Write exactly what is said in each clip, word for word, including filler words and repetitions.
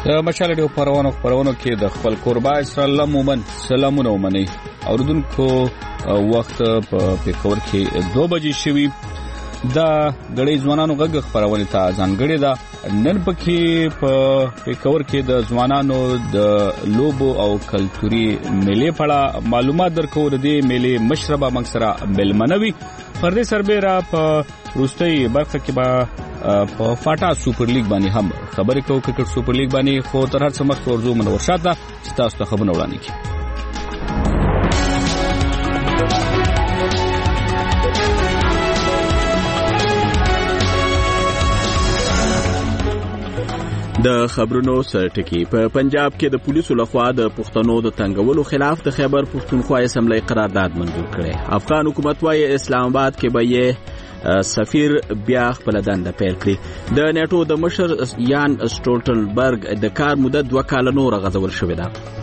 د مشال ډیو پروانو پروانو کې د خپل قربا اسلام مومن سلامونه ومني اوردونکو وخت په پیښور کې دو بجې شوي دا غړي ځوانانو غږ خبرونه ته ځانګړي ده نن پکې په پیښور کې د ځوانانو د لوبو او کلتوري میلې په اړه معلومات درکو د دې میلې مشربه منصره بلمنوي فردي سربېره په روستي برخه کې به په فاټا سوپر لیګ باندې هم خبرې کوو کرکټ سوپر لیګ باندې خو تر هر څه مخکې ورځو منور شاته چې تاسو ته خبرونه وړاندې کړو. د خبرونو سرټکی په پنجاب کې د پولیسو لخوا د پښتنو د تنګولو خلاف د خیبر پښتونخوا اسمبلی قرارداد منظور کړي. افغان حکومت وايي اسلام آباد کې به یې سفیر بیا خپل دنده پیل کړي. د نیټو د مشر یان سټولټنبرګ د کار مدت دوه کال نور غځول شوې ده.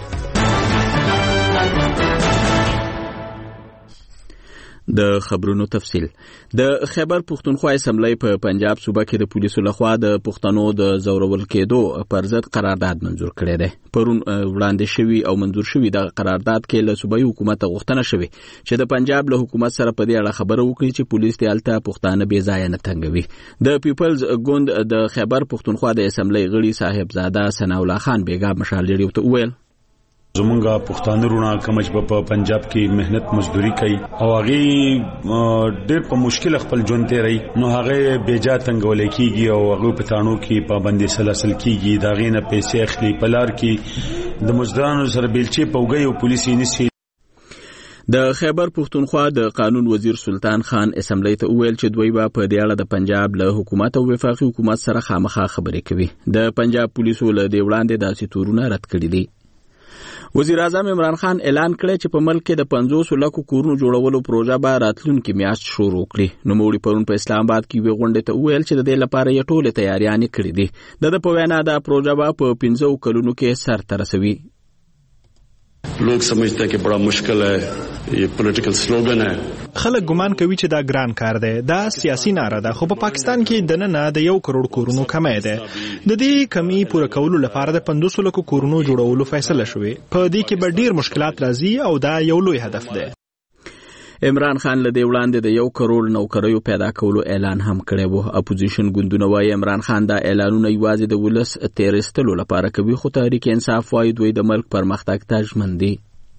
د خبرونو تفصیل. د خیبر پښتونخوا اسمبلی په پنجاب صوبه کې د پولیسو لخوا د پښتنو د زورول کېدو پر ضد قرارداد منظور کړی دی. پرون وړاندې شوی او منظور شوی د قرارداد کې له صوبایي حکومت غوښتنه شوی چې د پنجاب له حکومت سره په دې اړه خبره وکړي چې پولیس د الته پښتانه بې ځایه نه تنګوي. د پیپلز ګوند د خیبر پښتونخوا د اسمبلی غړي صاحبزاده ثناء الله خان بیګا مشال لري ته وویل زمونږه پښتانه رونه کومج په پنجاب کې مهنت مزدوري کوي او هغه ډېر په مشکل خپل ژوند تیري نو هغه بیجا تنګول کیږي او هغه په تانو کې پابندي سلسل کیږي دا غینه پیسې اخلي پلار کې د مزدورانو سره بیلچې پوګي او پولیسي نشي. د خیبر پښتونخوا د قانون وزیر سلطان خان اسمبلی ته ویل چې دوی به په دې اړه د پنجاب له حکومت او وفاقي حکومت سره خامخا خبرې کوي. د پنجاب پولیسو له دې وړاندې داسې تورونه رد کړي دي. وزیر اعظم عمران خان اعلان کړی چې په ملک کې د پنځوس لکو کورونو جوړولو پروژه به راتلونکي میاشت شروع کړي. نوموړي پرون په اسلام آباد کې یوې غونډې ته وویل چې د دې لپاره یې ټولې تیاریانې کړې دي. د ده په وینا دا پروژه به په پنځو کلونو کې سرته رسوي. लोग समझते हैं कि बड़ा मुश्किल है ये पॉलिटिकल स्लोगन है. خلک ګمان کوي چې دا ګران کار دی دا سیاسي ناره ده خو په پا پاکستان کې دننه د یو کروڑ کورونو کمی ده. د دې کمی پوره کولو لپاره د پنځوس لکو کورونو جوړولو فیصله شوې. په دې کې به ډیر مشکلات راځي او دا یو لوی هدف دی. عمران خان له دې وړاندې د یو کروڑ نوکریو پیدا کولو اعلان هم کړی و. اپوزیشن ګوندونه وايي عمران خان دا اعلانونه یوازې د ولس تیرستلو لپاره کوي خو تحریک انصاف وايي دوی د ملک پرمختګ ته ژمن دي.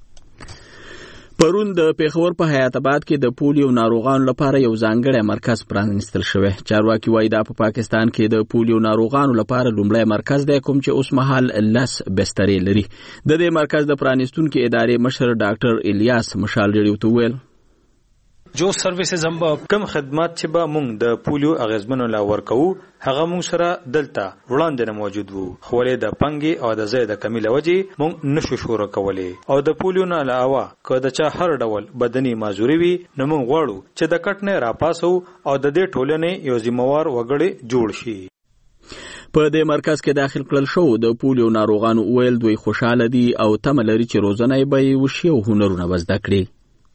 پرون د پیښور په حیات آباد کې د پولیو ناروغانو لپاره یو ځانګړی مرکز پرانیستل شوی. چارواکي وايي دا په پاکستان کې د پولیو ناروغانو لپاره لومړی مرکز دی کوم چې اوس مهال لس بسترې لري. د دې مرکز د پرانیستونکو ادارې مشر ډاکټر الیاس مشال لري ته ویل جو سرویسز هم کم خدمات چې به مونږ د پولیو اغیزمنو لا ورکو هغه مونږ سره دلته وړاندې نه موجود وو خو له د پنګي او د زید کمیله وجي مونږ نشو شروع کولای او د پولیو نه علاوه که د چا هر ډول بدني معذوري وي نو مونږ غواړو چې د کټ نه راپاسو او د دې ټولنې یو ذمہوار وګړي جوړ شي. په دې مرکز کې داخل کړل شو د پولیو ناروغانو ویل دوی خوشاله دي او تمه لري چې روزنه یې به وشي او هنرونه وزده کړي.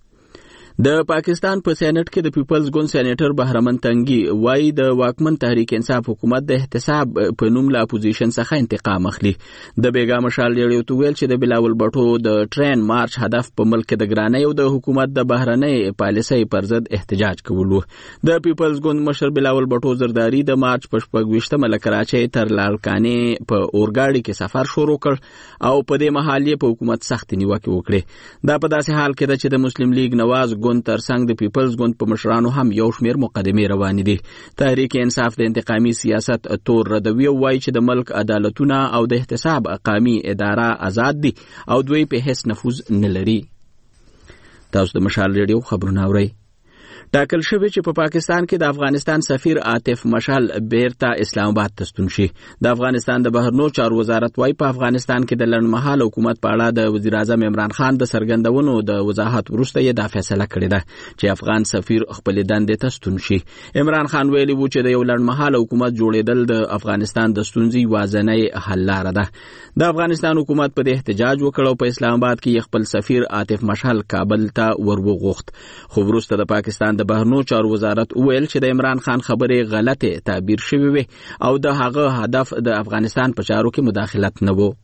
د پاکستان په سېنات کې د پیپلز ګوند سېنیټر بهرمن تنګي وايي د واکمن تحریک انصاف حکومت د احتساب په نوم له اپوزیشن څخه انتقام اخلي. د بیګا مشال لري تو ویل چې د بلاول بټو د ټرین مارچ هدف په ملک د ګرانۍ او د حکومت د بهرنۍ پالیسۍ پر ضد احتجاج کول. د پیپلز ګوند مشر بلاول بټو زرداری د مارچ په شپږ ویشتمه له کراچۍ تر لالکانې په اورګاډي کې سفر شروع کړ او په دې محل یې په حکومت سخت نیوکه وکړه. دا په داسې حال کې چې د مسلم لیگ نواز ګوند ترڅنګ د پیپلز ګوند په مشرانو هم یو شمیر مقدمې روانې دي. تحریک انصاف د انتقامي سیاست تور ردوي او وايي چې د ملک عدالتونه او د احتساب قومي اداره آزاد دي او دوی په هیڅ نفوذ نه لري. تاسو د مشال ریډیو خبرونه اورئ. ټاکل شوی چې په پاکستان کې د افغانستان سفیر عاطف مشال بیرته اسلام آباد ته ستون شي. د افغانستان د بهرنیو چارو وزارت وايي په افغانستان کې د لنډمهاله حکومت په اړه د وزیر اعظم عمران خان د سرګندونو د وضاحت وروسته یې دا فیصله کړې ده چې افغان سفیر خپل دندې ته ستون شي. عمران خان ویلي و چې د یو لنډمهاله حکومت جوړېدل د افغانستان د ستونزې وازنۍ حل لاره ده. د افغانستان حکومت په دې احتجاج وکړ او په اسلام آباد کې خپل سفیر عاطف مشال کابل ته ور وغوښت. خو وروسته د پاکستان د بهرنیو چارو وزارت وویل چې د عمران خان خبرې غلطه تعبیر شوې وي او د هغه هدف د افغانستان په چارو کې مداخلت نه و.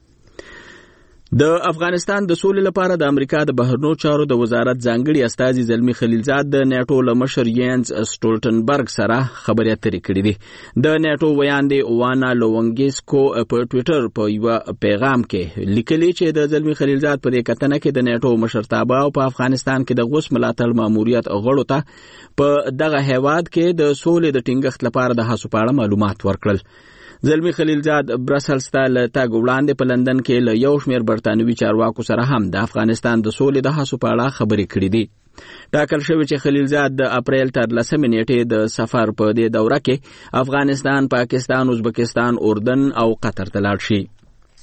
د افغانستان د سولې لپاره د امریکا د بهرنیو چارو د وزارت ځانګړي استازي زلمی خلیلزاد د نیټو له مشر یانز سټولټنبرګ سره خبرې اترې کړې دي. د نیټو ویاندې وانا لوونګیسکو په ټوئیټر په یو پیغام کې لیکلي چې د زلمی خلیلزاد په دې کتنه کې د نیټو مشرتابه او په افغانستان کې د غوث ملاتړ ماموریت غړو ته په دغه هیواد کې د سولې د ټینګښت لپاره د هڅو په اړه معلومات ورکړل. زلمی خلیلزاد برسلز ته له تګ وړاندې په لندن کې له یو شمېر برتانوي چارواکو سره هم د افغانستان د سولې د هڅو په اړه خبرې کړې دي. ټاکل شوی چې خلیلزاد د اپریل تر لسمې نیټې د سفر په دې دوره کې افغانستان، پاکستان، ازبکستان، اردن او قطر ته لاړ شي.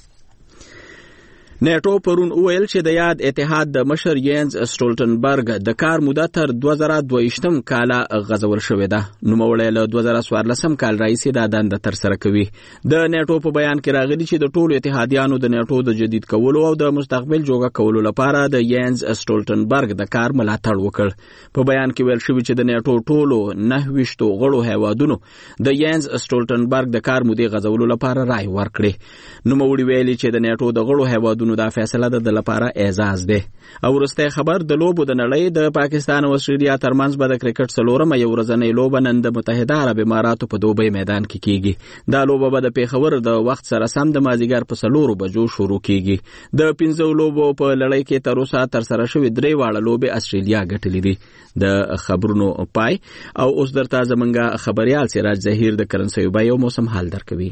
نیټو پرون وویل چې د یاد اتحاد د مشر یانز سټولټنبرګ د کار موده تر دوه زره دوه ویشتم کاله غځول شوې ده. نوموړی له دوه زره څوارلسم کال راهیسې دا دنده ترسره کوي. د نیټو په بیان کې راغلي چې د ټولو اتحادیانو د نیټو د جدید کولو او د مستقبل جوړه کولو لپاره د یانز سټولټنبرګ د کار ملاتړ وکړ. په بیان کې ویل شوی چې د نیټو ټولو نهه ویشتو غړو هیوادونو د یانز سټولټنبرګ د کار مودې غځولو لپاره رای ورکړي. نوموړي ویلي چې د نیټو د غړو هیوادونو دا فیصله د لپاره اعزاز ده. او وروسته خبر د لوبو د نړۍ د پاکستان او استرالیا ترمنځ به د کرکټ څلورمه یو ورځنۍ لوبه نن د متحده عرب اماراتو په دوبۍ میدان کې کیږي. دا لوبه به د پیښور د وخت سره سم د مازیګر په څلورو بجو شروع کیږي. د پنځو لوبو په لړۍ کې تر اوسه ترسره شوې درې واړه لوبې استرالیا ګټلې دي. د خبرونو پای او اوس درته زمونږ خبريال سراج ظهیر د کرنسي بیو موسم حال درکوي.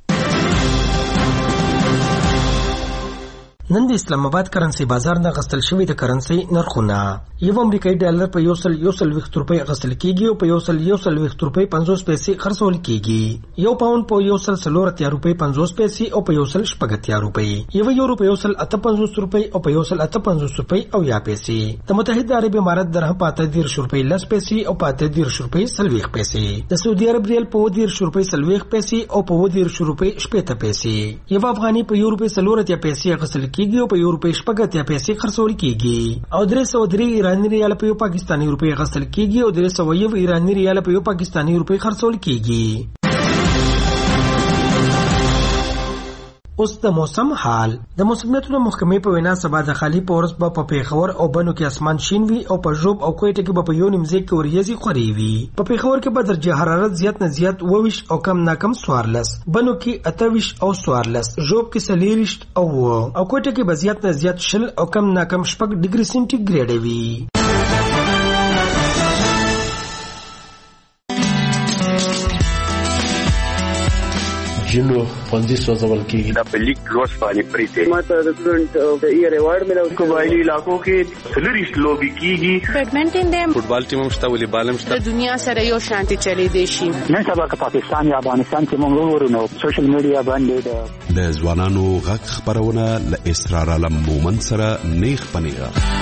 نن د اسلام آباد کرنسي بازار نه غستل شوی د کرنسي نرخونه یو امریکایي ډالر په یو سل یو سل ویشت روپۍ غستل کیږي او په یو سل یو سل ویشت روپۍ پنځوس پیسې خرڅول کیږي. یو پاوند په یو سل څلور اتیا روپۍ پنځوس پیسې او په یو سل شپږ اتیا روپۍ. یو یورو په یو سل اته پنځوس روپۍ او په یو سل اته پنځوس روپۍ او یا پیسې. د متحده عرب امارات درهم په اته دیرش روپۍ لس پیسې او په اته دیرش روپۍ څلوېښت پیسې. د سعودي عرب ریال په اووه دیرش روپۍ څلوېښت پیسې او په اووه دیرش روپۍ شپېته پیسې. یو افغاني په یو روپۍ څلور اتیا پیسې غستل کیږي او په یو روپۍ شپږ اتیا پیسې خرڅول کیږي. او درې سوه درې ایراني ریال په یو پاکستاني روپۍ غستل کیږي او درې سوه یو ایراني ریال په یو پاکستاني روپۍ خرڅول کیږي. اوس د موسم حال. د موسمیاتو د محکمې په وینا سبا د خالی په ورځ به په پیښور او بنو کې اسمان شین وي او په ژوب او کوټه کې به په یو نیمځای کې وریځي خوري وي. په پیښور کې به درجه حرارت زیات نه زیات اووه او کم نه کم څوارلس، بنو کې اته او څوارلس، ژوب کې څلېرویشت او او کوټه کې به زیات نه زیات شل او کم نه کم شپږ ډیګري سنټیګریډ وي. جنو پنځه سوځول کېږي. دا په لیګ لوس باندې پریته ماته د سټوډنټ د ایئر ایوارډ ملو قبایلی علاقو کې سلریش لوبي کیږي. بیډمنټن د فوټبال ټیم مشته ولې بالم شته. د دنیا سره یو شانتي چلی دی شي. نن سبا که پاکستان یا افغانستان کې موږ ورونو سوشل میډیا باندې د ځوانانو غږ خبرونه ل اسرار علم مومن سره نیخ پنیغه.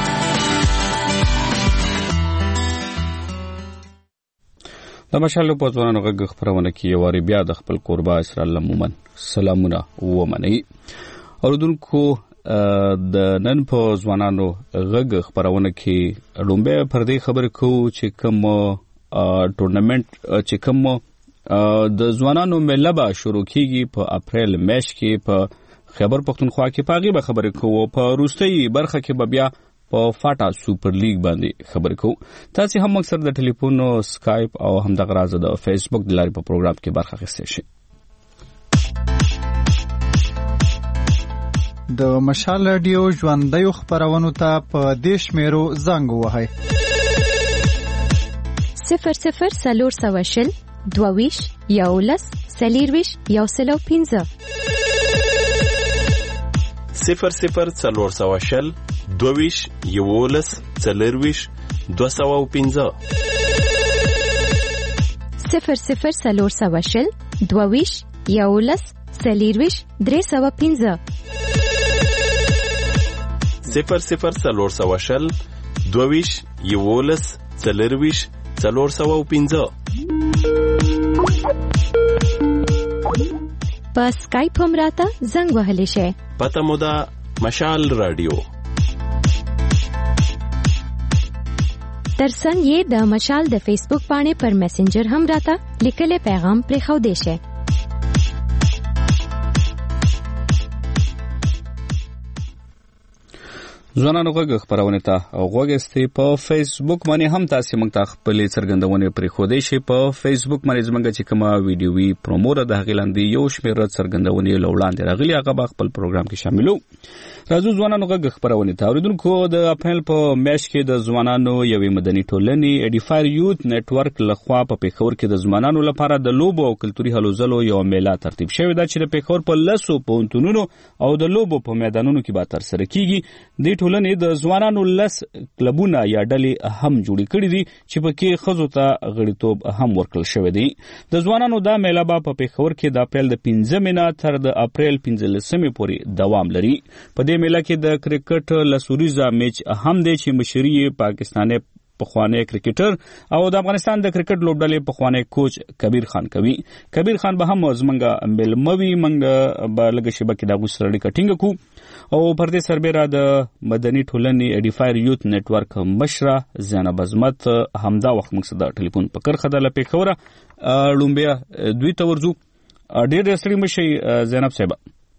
د مشال په ځوانانو غږ خبرونه کې یو واری بیا د خپل قربا اسرائیل مومن سلامونه ومني. اوردونکو د نن په ځوانانو غږ خبرونه کې لومبه پر دې خبر کو چې کوم ټورنمنت چې کوم د ځوانانو ملبه شروع کیږي په اپریل میاشت کې په خیبر پختونخوا کې پاغي به خبر کو په روستي برخه کې به بیا په فاټا سوپر لیګ باندې خبر کو. تاسو هم اکثر د ټلیفون او سکایپ او هم د غراز د فیسبوک د لارې په پروګرام کې برخه اخیستئ شئ. د مشال رادیو ژوندۍ خبرونو ته په دیش میرو زنګ وهاي صفر صفر سلور سوه شل دوویش یولس سلیرویش یو سلو پنځه صفر صفر سلور سوه شل دوویش یولس څلرویش دوه سوه پنځه صفر صفر سلور سوه شل دوویش یولس څلرویش درې سوه پنځه صفر صفر سلور سوه شل دوویش یولس څلرویش څلور سوه پنځه. په سکایپ هم راته زنګ وهلی شئ. پته مو ده مشال رادیو. ترڅنګ یې د مشال د فیسبوک باندې پر میسنجر هم راته لیکلي پیغام پرې خو دی شه. ځوانانو غږ خبرونه ته غوږ استي په فیسبوک باندې هم تاسو موږ ته خپل څرګندونه پرې خو دی شي. په فیسبوک باندې زموږ چې کومه ویډیو وی پرومو د غلاندې یو شمېر څرګندونه لوړاندې راغلي هغه خپل پروګرام کې شاملو. راځو ځوانانو غږ خبرونه ته اوریدونکو د اپریل په میاشت کې د ځوانانو یوې مدني ټولنې ایډیفایر یوت نتورک لخوا په پیښور کې د ځوانانو لپاره د لوبو او کلتوري هلو ځلو یو میله ترتیب شوې ده چې د پیښور په لسو پونتونونو او د لوبو په میدانونو کې به تر سره کیږي. د ټولنې د ځوانانو لس کلبونه یا ډلې هم جوړې کړې دي چې پکې ښځو ته غړیتوب هم ورکړل شوی دی. د ځوانانو دا میله به په پیښور کې د اپریل د پنځمې نه تر د اپریل پنځلسمې پورې دوام لري. په دې میله کې د کرکټ لسوریزه میچ هم دی چې مشري پاکستاني پخوانی کرکټر او د افغانستان د کرکټ لوبډلې پخوانی کوچ کبیر خان کوي. کبیر خان به هم زمونږ ملموي منګ به لږ شي بکې د غوسر اړیکه ټینګ کو او پر دې سربېره د مدني ټولنې ایډیفایر یوت نتورک مشره زینب عظمت همدا وخت موږ د ټلیفون په کرخه د لپیخوره لومبیا دوی ته ورځو. ډېر ستړي مشي زینب صاحب.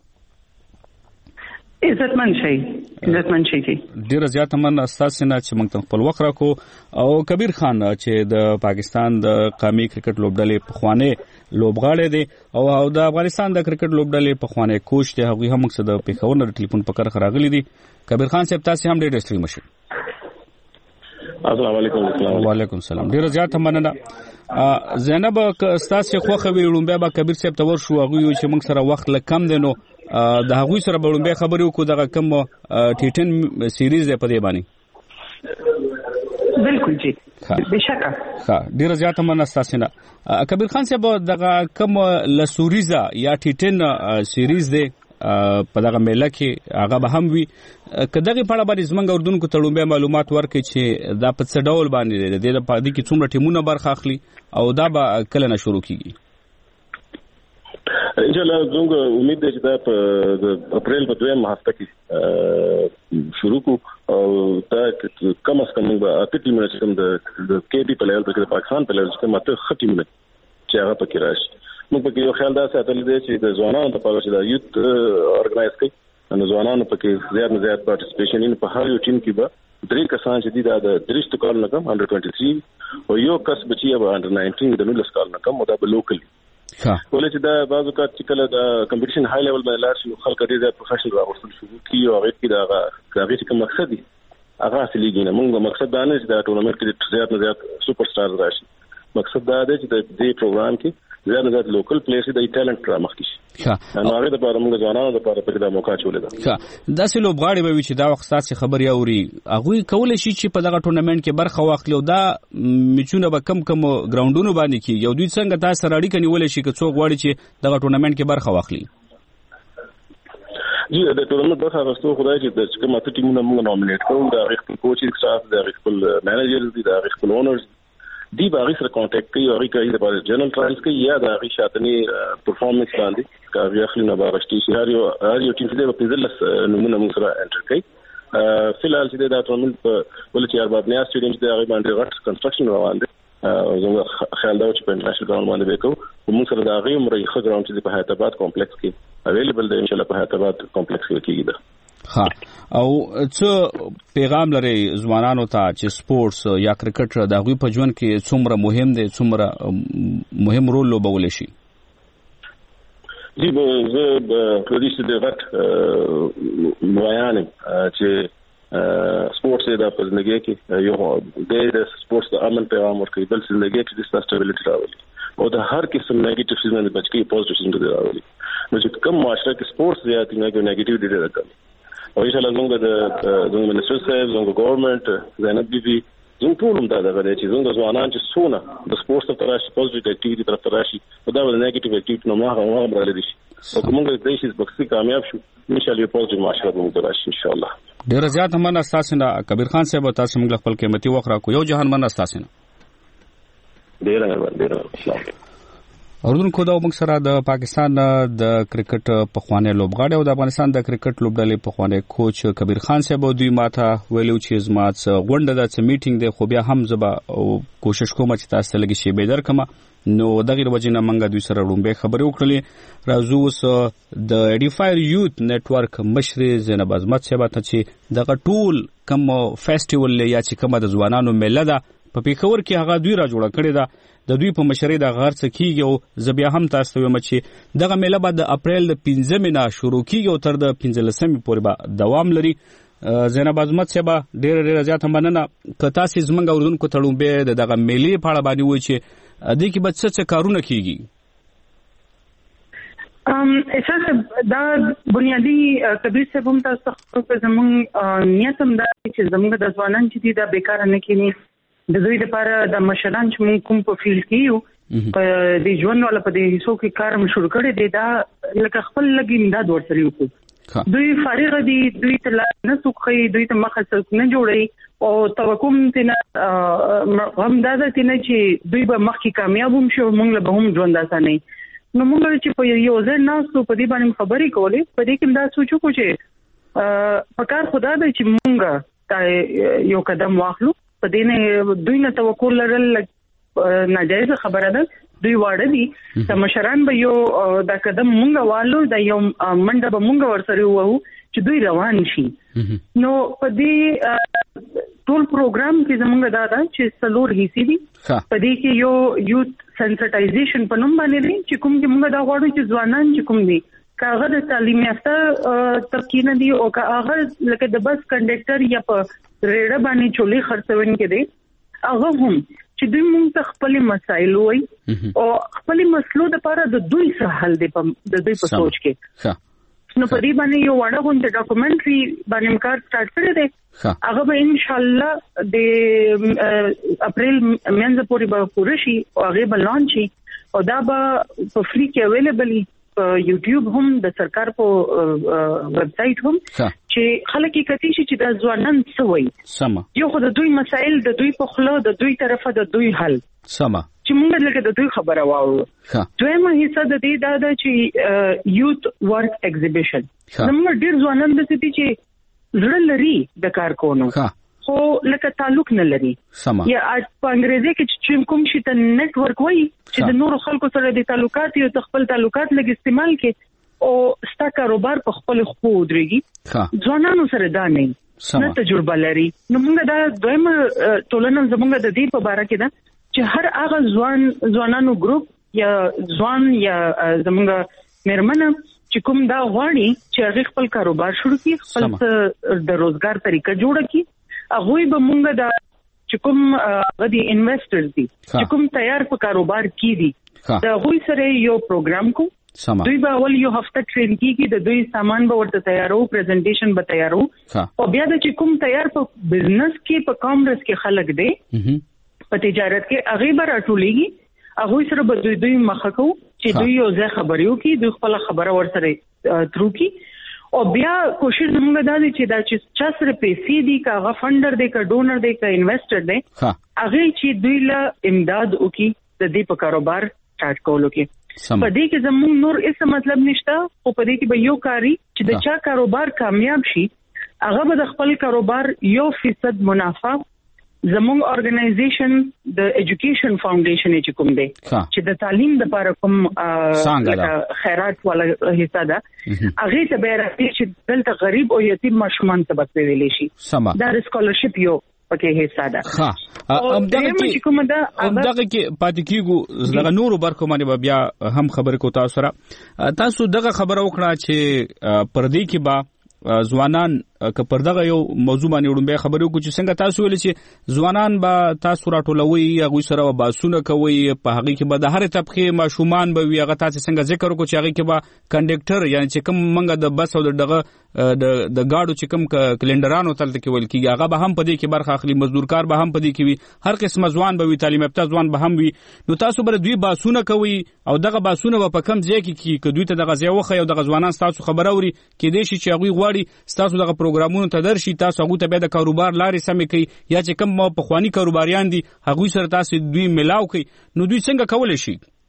عزتمن شي عزتمن شي ډیر زیات من اساس نه چې موږ خپل وخت راکو. او کبیر خان چې د پاکستان د قومي کرکټ لوبډلې پخوانی لوبغاړی دی او د افغانستان د کرکټ لوبډلې پخوانی کوچ دی هغه هم موږ د پیښور نه ټلیفون په کار راغلي دي. کبیر خان صاحب تاسو هم ډیر ستړي مشي. السلام علیکم. وعلیکم السلام. ډیر زیات مننه. زینب استاسو خوخه وی لومبیا با کبیر صاحب ته ورشو هغه یو چې موږ سره وخت لکم دی نو د هغه سره به لومبیا خبرې وکړو دغه کوم ټی ټن سیریز دی په دې باندې. بالکل جی بشکه. ها ډیر زیات مننه استاسو نه. کبیر خان صاحب دغه کوم لسوریزه یا ټی ټن سیریز دی په دغه میله کې هغه به هم وي که دغه په اړه باندې زمونږ اردوونکو ته لومبیا معلومات ورکړي چې دا په څه ډول باندې د دې په دې کې څومره ټیمونه برخه اخلي او دا به کله نه شروع کیږي. ان شاء الله زموږ امید دی چې دا په اپریل په دویمه هفته کې شروع کو او دا کم از کم به اته ټیمونه چې کوم د کې پی په لیول کې د پاکستان په لیول کې ماته خټیمونه چې هغه پکې راشي. موږ پکې یو خیال دا ساتل دی چې د ځوانانو لپاره چې دا یوت اورګنایز کړي نو ځوانانو پکې زیات نه زیات پارټیسپیشن ان په هر یو ټیم کې به درې کسان چې دي دا د درشت کال نه کم انډر ټوئنټي تھری او یو کس بچي به انډر ناینټین د نولس کال نه کم او دا به لوکل. ها ولې چې دا بعضو کا چې کله د کمپټیشن های لیول باندې لار شي خلک ډېر زیات پروفیشنل راوستل شروع کی او هغه کې دا هغه چې کوم مقصد دی هغه اصلي نه موږ مقصد دا نه چې دا ټورنمنت کې زیات نه زیات سوپر سٹارز راشي. مقصد دا دی چې د دې پروګرام کې زیات نه زیات لوکل پلیس د ټالنت را مخ کیږي. ښه نو هغه د لپاره موږ ځوانانو لپاره په دې موقع چولې ده. ښه داسې لوبغاړي به وي چې دا وخت ساسي خبري اوري هغه کولای شي چې په دغه ټورنمنت کې برخه واخلي او دا میچونه به کم کم ګراوندونو باندې کې یو دوی څنګه تاسو سره اړیکه نیولای شي که څوک غواړي چې دغه ټورنمنت کې برخه واخلي. جی د ټورنمنت برخه غوښتو خدای چې د کومه ټیمونه موږ نومینیټ کوو دا خپل کوچینګ سټاف دا خپل منیجرز دي دا خپل اونرز دی باغی سره کانټیکټ کوي او هغه د لپاره جنرال ټرایلز کوي یا د هغه شاتنی پرفارمنس باندې کاوی اخلي نه باغشتي شي هر یو هر یو ټیم چې په ځلس نمونه موږ سره انټر کوي. فلحال چې دا ټورنمنت په ولې چې ارباب نیاز سټیډیم چې هغه باندې غټ کنسټرکشن روان دي زموږ خیال دا چې په انټرنیشنل ګراوند باندې وکړو موږ سره دا هغه عمره ښه ګراوند چې په حیات آباد کمپلیکس کې اویلیبل دی ان شاء الله په حیات آباد کمپلیکس کې کېږي. ها او څه پیغام لري ځوانانو ته چې سپورتس یا کرکټ د هغوی په ژوند کې څومره مهم دی څومره مهم رول لوبولی شي؟ جی زه په دې څه د غټ بیان چې سپورتس د په ژوند کې یو د سپورتس د امن پیغام ورکوي بل ژوندۍ کې د سټابیلیټي راولي او د هر قسم نیگیټیو څیزونو نه بچ کی پوزټیو څیزونو راولي. نو چې کوم معاشره کې سپورتس زیات نیگیټیو دي راځي او ان شاء الله زموږ د زموږ منسټر صاحب زموږ ګورنمنت زینب بیبي زموږ ټول هم دا دغه دی چې زموږ ځوانان چې څونه د سپورتس طرف راشي پوزټیو اکټیویټي طرف راشي او دا د نیگیټیو اکټیویټي نه هغه هغه برابر شي او کومه د دې شي بخښي کامیاب شو ان شاء الله پوزټیو معاشره به موږ راشي ان شاء الله. ډیر زیات مننه تاسو نه کبیر خان صاحب تاسو موږ خپل قیمتي وخت راکو یو جهان مننه تاسو نه. ډیر مننه ډیر اوردونکو دا موږ سره د پاکستان د کرکټ پخوانی لوبغاړی او د افغانستان د کرکټ لوبډلې پخوانی کوچ کبیر خان صاحب دوی ماته ویلو چې زما څه غونډه د څه میټینګ دی، خو بیا هم زبا کوشش کوم چې تاسو ته لګي شي به درکمه. نو دغه وجنه منګه دوی سره رومبه خبرې وکړلې. راځو اوس د ایډیفایر یوت نتورک مشر زینب عظمت صاحب ته چې دغه ټول کوم فیسټیوال یا چې کوم د ځوانانو میله ده په پیښور کې هغه دوی را جوړه کړې ده، د دوی په مشرۍ د غار څخه کیږي او زبیا هم تاسو ته وایم چې دغه میله بعد د اپریل د پنځمې نه شروع کیږي او تر د پنځلسمې پورې به دوام لري. زینب عظمت صاحب ډېر ډېر زیات مننه که تاسو زمونږ اوردونکو ته لومبه دغه میلې په اړه باندې وایي چې د کې به څه څه کارونه کیږي. ام اساس دا بنیادی کبیر صاحب هم تاسو ته زموږ نیت هم دا چې زموږ د ځوانان چې دا بیکار نه کینی د دوی لپاره د مشران چې موږ کوم په فیلډ کې یو په د ژوند ولا په دې هیڅو کې کار مشور کړی دی، دا لکه خپل لګي امداد ورسره وکړو. دوی فارغ دي، دوی ته نه سوخي، دوی ته مخه څوک نه جوړي او توقع ته هم دا ده چې دوی به مخکې کامیاب هم شي او موږ له هم ژوند اسانه. نو موږ چې په یو ځای ناسو په دې باندې خبرې کولې، په دې کې دا سوچو کو چې په کار خدا دی چې موږ یو قدم واخلو. په دې نه دوی نه توقع لرل ناجایز خبره ده، دوی واړه دي د مشران به یو دا قدم مونږ والو د یو منډه به مونږ ورسره وو چې دوی روان شي. نو په دې ټول پروګرام کې زمونږ دا ده چې څلور حصے دي. په دې کې یو یوت سنسټایزیشن په نوم باندې دی چې کوم کې مونږ دا غواړو چې ځوانان چې کوم دي کاغه د تعلیم یافته طبقه نه دي او کاغه لکه د بس کنډکټر یا په ریډه باندې چولې خرڅون کې دي، هغه هم چې دوی موږ ته خپل مسایل وای او خپل مسلو د لپاره د دوی سره حل دی په د دوی په سوچ کې. نو په دې باندې یو وړه غونډه ډاکومنټري باندې کار سٹارټ کړی دی، هغه به ان شاء الله د اپریل میانځ پورې به پوره شي او هغه به لانچ شي او دا به په فری کې اویلیبل یوټیوب هم د سرکار په ویب سټ هم چې خلک یې کتي شي چې د ځوانان څه وایي سم یو خو د دوی مسایل د دوی په خله د دوی طرفه د دوی حل سم چې موږ لکه د دوی خبره واورو. دویمه حصہ د دې دا ده چې یوت ورک ایگزیبیشن زموږ ډیر ځوانان د دې چې زړه لري د کار کولو خو لکه تعلق نه لري یا په انګریزي کې چې کوم شي ته نت ورک وایي چې د نورو خلکو سره د تعلقات یو خپل تعلقات لګ استعمال کې او ستا کاروبار په خپل خو ودرېږي ځوانانو سره دا نه نه تجربه لري. نو موږ دا دویمه ټولنه زموږ د دې په باره کې ده چې هر هغه ځوان ځوانانو ګروپ یا ځوان یا زموږ مېرمنه چې کوم دا غواړي چې هغه خپل کاروبار شروع کړي، خپل د روزګار طریقه جوړه کړي، هغه به مونږ دا چې کوم غدي انویسټرز دي چې کوم تیار په کاروبار کې دي دا غوي سره یو پروګرام کو دوی به اول یو هفته ټرین کیږي، د دوی سامان به ورته تیارو، پریزنټیشن به تیارو او بیا د چې کوم تیار په بزنس کې په کامرس کې خلک دي په تجارت کې هغه به راټولېږي، هغه سره به دوی دوی مخه کو چې دوی یو ځای خبريو کې دوی خپل خبره ورسره ترو کی او بیا کوشش زموږ دا دی چې دا چې چا سره پیسې دي کا هغه فندر دی کا ډونر دی کا انویسټر دی هغه چې دوی له امداد وکي د دې په کاروبار سٹارټ کولو کې. په دې کې زموږ نور هیڅ مطلب نشته او په دې کې به یو کاری چې د چا کاروبار کامیاب شي هغه به د خپل کاروبار یو فیصد منافع زموږ ارګنایزیشن د ایجوکیشن فاونډیشن چې کوم دی چې د تعلیم لپاره کوم خیرات ولا حصہ ده هغه ته به راځي چې دلته غریب او یتیم ماشومان ته به ویلې شي دا سکالرشپ یو پکې حصہ ده. ها ام دغه کې ام دغه کې پاتې کیږي زغه نور برخو باندې بیا هم خبرې کو تاسو سره تاسو دغه خبره وکړه چې پردې کې با ځوانان که پردغه یو موضوع باندې وړاندې خبرې وکړو چې څنګه تاسو ویل چې ځوانان به تاسو راټولوي هغه سره باسونه کوي په هغه کې به د هر طبقه ماشومان به وي هغه تاسو څنګه ذکر وکړو چې هغه کې به کنډکټر یعنی چې کوم منګه د بس او دغه د د گاډو چې کوم کلندرانو تل کې ویل کیږي هغه به هم په دې کې برخه اخلي، مزدور کار به هم په دې کې وي، هر قسمه ځوان به وي، تعلیم یافته ځوان به هم وي. نو تاسو بر دوی باسونه کوي او دغه باسونه په کم ځای کې کې دوی ته دغه ځای وخه او دغه ځوانان تاسو خبر اوري کې دې شي چې هغه غواړي تاسو دغه پروګرامونو ته درشي، تاسو هغه ته به د کاروبار لارې سمې کوي یا چې کوم په خواني کاروباریان دي هغه سره تاسو دوی ملاو کوي. نو دوی څنګه کولای شي؟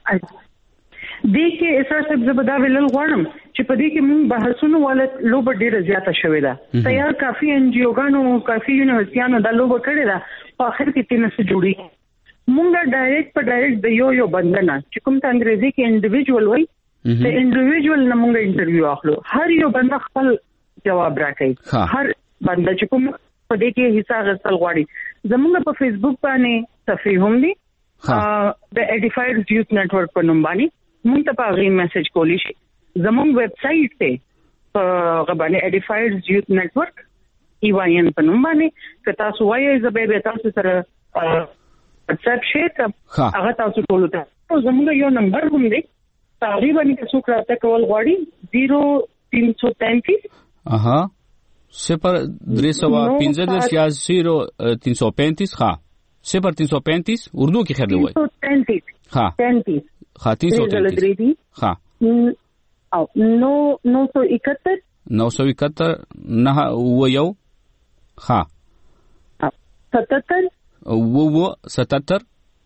دې کې اسرار صاحب زبدا ویلل غواړم چې په دې کې موږ بحثونو ولت لوب ډیره زیاته شوې ده تیار کافي ان جی اوګانو کافي یونیورسيانو د لوب کړی ده په اخر کې تینه څه جوړي موږ ډایرکټ په ډایرکټ د یو یو بندنه چې کوم ته انګریزي کې انډیویډوال وایي د انډیویډوال نه موږ انټرویو اخلو هر یو بنده خپل جواب راکړي هر بنده چې کوم په دې کې حصہ غوښتل غواړي زموږ په فیسبوک باندې صفحه هم دي د ایډیفایډ یوث نیټورک په نوم باندې مونږ ته په غي میسج کولی شي زموږ ویب سټ ته په غبانه ایډیفایډ یوث نیټورک ای وای ان په نوم باندې که تاسو وایي زبې به تاسو سره واتساپ شیر کړه هغه تاسو ټول ته زموږ یو نمبر هم دی تقریبا که څوک راته کول غواړي زیرو تین سو پینتیس اها صفر درې سوه پنځه دېرش یا زیرو تین سو پینتیس ها صفر تین سو پینتیس اردو کې خیر دی وای پینتیس ها پینتیس ها تین سو تینتیس ها او نو نو سو اکہتر نو سو اکہتر نه و یو ها ستتر و و ستتر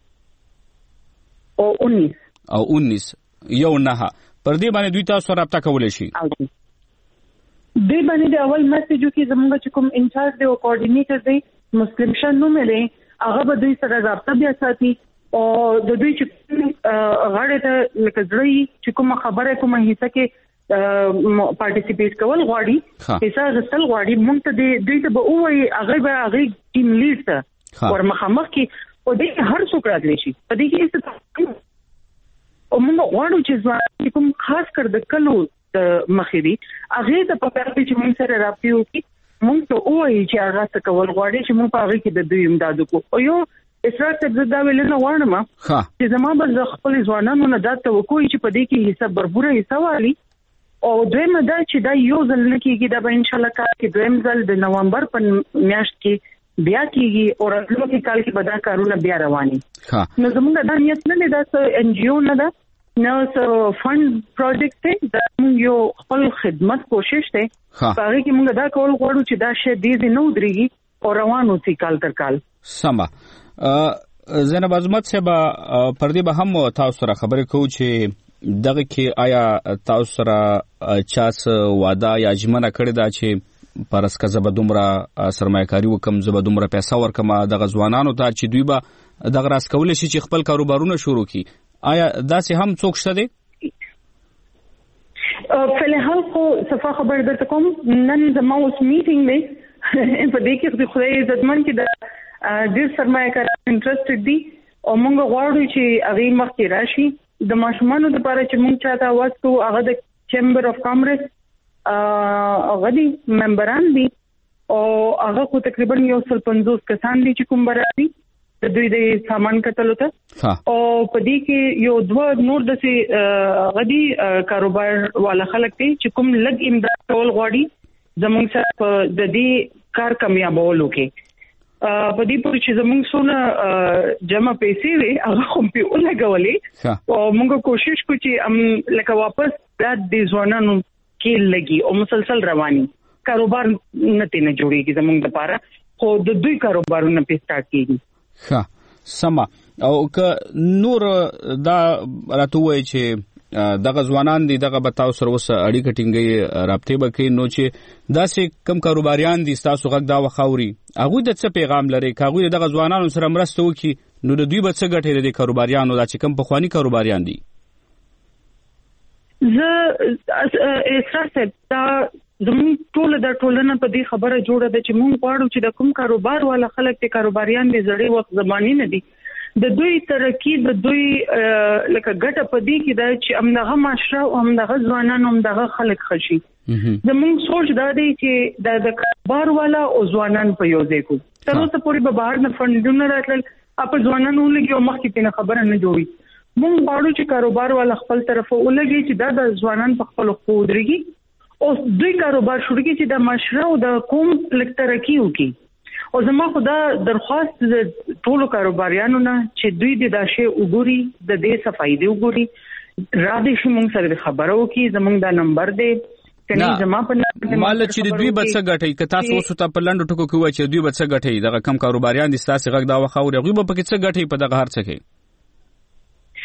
او انیس او انیس یو نه پر دې باندې دوی تاسو رابطه کولای شي دې باندې د اول میسج کې زموږ چې کوم انچارج دی او کوارډینیټر دی مسلم شان نوم لري هغه به دوی سره رابطه بیا ساتي او د دوی چې غاړه ته لکه ځړی چې کوم خبره کومه حصہ کې پارټیسیپیټ کول غواړي حصہ غوښتل غواړي مونږ ته دوی ته به وایي هغه به هغه ټیم لیډ ته ورمخامخ کې او دې هر څوک راځي شي په دې کې څه او موږ غواړو چې ځوان کوم خاص کر د کلو د مخېدي هغه ته په کار کې چې موږ سره راپیو کې موږ ته وایي چې هغه څه کول غواړي چې موږ په هغه کې د دوی امداد وکړو او یو اسرار ته دا ویل نه غواړم چې زما به خپل ځوانانو نه دا توقع چې په دې کې حساب بربوره حساب والی او دویمه دا چې دا یو ځل نه کېږي دا به ان شاء الله کار کې دویم ځل د نومبر په میاشت کې بیا کېږي او راتلونکي کال کې به دا کارونه بیا رواني نو زموږ دا نیت نه دی دا څه ان جی او نه ده نو څه فند پروجیکټ دی دا موږ یو خپل خدمت کوشش دی هغه کې موږ دا کول غواړو چې دا شی دې نه ودرېږي او روان اوسي کال تر کال سما زینب عظمت صاحب پر دې به هم تاسو سره خبرې کوو چې دغه کې آیا تاسو سره چاس وعده یا ژمنه کړې ده چې پرسکه زبه دومره سرمایه‌کاري وکم زبه دومره پیسې ورکم دغه ځوانانو ته چې دوی به دغه راس کول شي چې خپل کاروبارونه شروع کړي آیا داسې هم څوک شته دي په الحال خو صفه خبر درته کوم نن زما اوس میټینګ دی په دې کې د خدای عزتمن کې د ډیر سرمایه‌کار انټرېستډ دي او موږ غواړو چې هغه مخکې راشي د ماشومانو لپاره چې موږ چاته आवाज کوو هغه د چیمبر اف کامرس هغه دي ممبران دي او هغه خو تقریبا یو سل پنځوس کسان دي چې کوم برابري د دوی د سامان کتلو ته او په دې کې یو دوه نور د سي غدي کاروبار والا خلک دي چې کوم لګ امداد کول غواړي زموږ سره د دې کار کامیابولو کې په دې پورې چې زموږ سونه جمع پیسې وي هغه هم په ولګولې او موږ کوشش کوو چې لکه واپس د ځوانانو کې لګي او مسلسل رواني کاروبار نه تینه جوړیږي زموږ لپاره خو د دوی کاروبارونه په سٹارټ کیږي ښه سما او که نور دا راته وایي چې دغه ځوانان دي دغه به تاسو سره اوس اړیکه ټینګوي رابطې به کوي نو چې داسې کم کاروباریان دي ستاسو غږ دا وخاوري هغوی د څه پیغام لري که هغوی دغه ځوانانو سره مرسته وکړي نو د دوی به څه ګټې لري کاروباریانو دا چې کم پخواني کاروباریان دي زه اسرار صاحب دا زموږ ټول د ټولنه په دې خبره جوړه ده چې موږ غواړو چې د کوم کاروبار والا خلک ته کاروباریان دي زړې وخت زمانی نه دي د دوی ترقی د دوی لکه ګټه په دې کې ده چې همدغه معاشره او همدغه ځوانان او همدغه خلک خشي زموږ سوچ دا دی چې د کاروبار والا او ځوانان په یو ځای کو تر اوسه پورې به بهر نه فندونه راتلل اپ ځوانانو لګي او مخکې ته خبره نه جوړي موږ غواړو چې کاروبار والا خپل طرف ولګي چې دا د ځوانان په خپل خو درګي او دوی کاروبار شروع کړي چې د معاشره او د قوم لک ترقی وکړي او زما خدا درخواست د ټولو کاروباریانو نه چې دوی د داشه وګوري د دې صفایي دی وګوري را دې شي موږ سره خبرو کې زموږ دا نمبر دی کني زما په مال چې دوی به څه غټي که تاسو اوس ته په لندو ټکو کې وای چې دوی به څه غټي دغه کم کاروباریان دي تاسو غږ دا وخاوري غوي به پکې څه غټي په دغه هر څه کې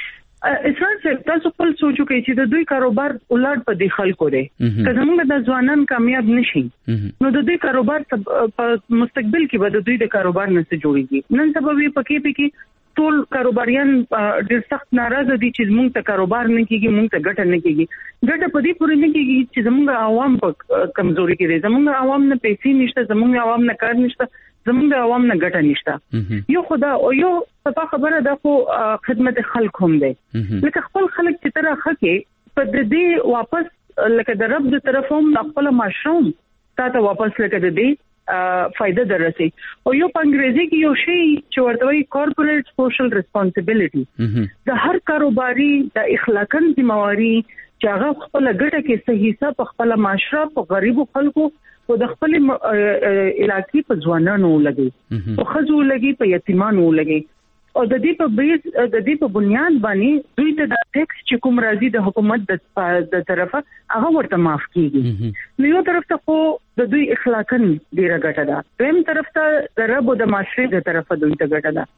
اسرار صاحب تاسو خپل سوچو کوي چې د دوی کاروبار ولاد په دې خلکو دی که زموږ د ځوانان کامیاب نشي نو د دوی کاروبار په مستقبل کې به د دوی د کاروبار نه څه جوړیږي. نن سبا وی پکې پکې ټول کاروباریان ډېر سخت ناراضه دي چې موږ ته کاروبار نه کیږي، موږ ته ګټه نه کیږي. ګټه په دې پورې نه کیږي چې زموږ عوام په کمزوري کې دي، زموږ عوام نه پیسې نشته، زموږ عوام نه کار نشته، زموږ عوام نه ګټه نشته. یو خدا او یو صفه خبره ده خو خدمت خلک هم دی، لکه خپل خلک چې تر حقه په دې واپس لکه د رب د طرفوم خپل ماشوم تا ته واپس لکه د دې فائدہ درسي. او یو په انګریزي کې یو شی چې ورته وایي کارپوریټ سوشل ریسپانسیبিলিټي، د هر کاروباري د اخلاقن ذمہواری چې هغه خپل ګټه کې صحیح حساب په خپل معاشره په غریبو خلکو او د خپل علاقې په ځوانانو لګي او خزو لګي په یتیمانو لګي او د دې په بیس د دې په بنیاد باندې دوی ته د ټیکس چې کوم راځي د حکومت د طرفه هغه ورته معاف کیږي. نو یو طرف ته خو د دوی اخلاقن ډیره ګټه ده، دویم طرف ته د رب او د معاشري د طرفه دوی ته ګټه ده.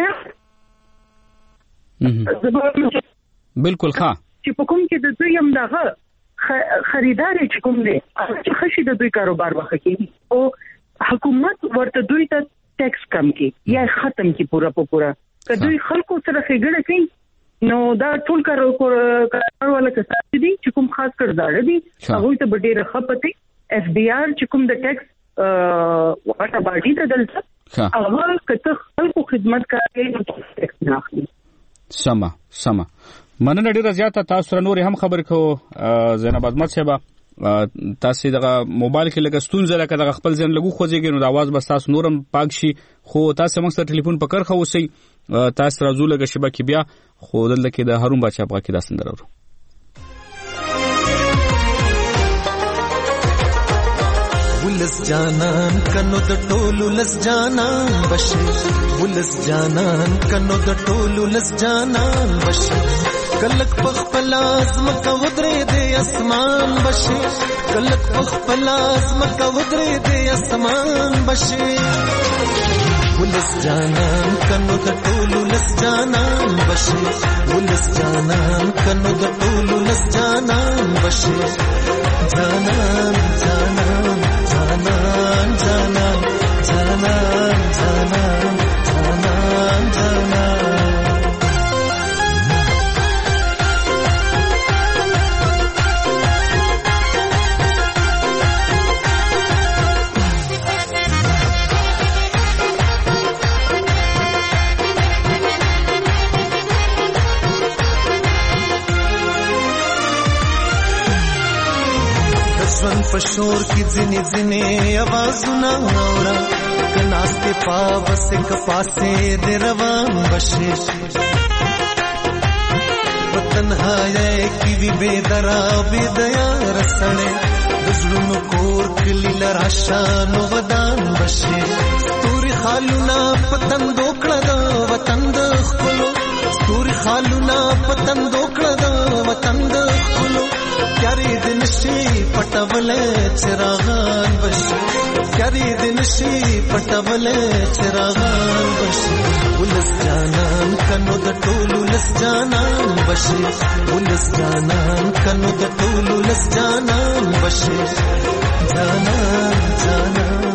بالکل ښه چې په کوم کې د دوی هم دغه خریدار چې کوم دی چې خشي د دوی کاروبار وکړي او حکومت ورته دوی ته ټیکس کم کی یا ختم کی پورا په پورا که دوی خلکو سره خېګړه کوي نو دا ټول کاروبار کسان دي چې کوم خاص کر زاړه دي هغه ته ډېر خپته اف بي ار چې کوم د ټیکس واټه باډي ته دلته هغه کته خلکو خدمت کوي نو ټیکس نه اخلي. سما سما مننه ډیره زیاته. تاسو سره نور هم خبر کو زینب احمد صاحب، تاسو دغه موبایل کې لګ ستونزه لکه دغه خپل ځین لګو خوځيږي نو د आवाज بس تاسو نورم پاک شي، خو تاسو موږ سره ټلیفون پکړ خو وسی تاسو راځو لګ شبکې بیا خو دلته کې د هارون بچا په کې داس اندرو. ولس جانان کنو د ټولو لس جانان بشي، ولس جانان کنو د ټولو لس جانان بشي، کلک پخپل ازم کا ودرې دې اسمان بشي، کلک پخپل ازم کا ودرې دې اسمان بشي. ولس جانان کنو د ټولو لس جانان بشي، ولس جانان کنو د ټولو لس جانان بشي. جانان جانان جانان جانان جانان جانان جانان جانان پشور کی ځنې ځنې आवाजونه اورا کناسته پاوس ک پاسه د روان بشي، وطن هاي کی وی بے درا بے دیا رسړې دزړو کور کلی لراشان ودان بشي. توري خالونه پتن دوکړه د وطن د خپلو، توري خالونه پتن دوکړه د وطن د خپلو، کاری دن شي پټول چراغان بشي، کاری دن شي پټول چراغان بشي. ولس جانان کنو د ټولو لس جانان بشي، ولس جانان کنو د ټولو لس جانان بشي. جانان جانان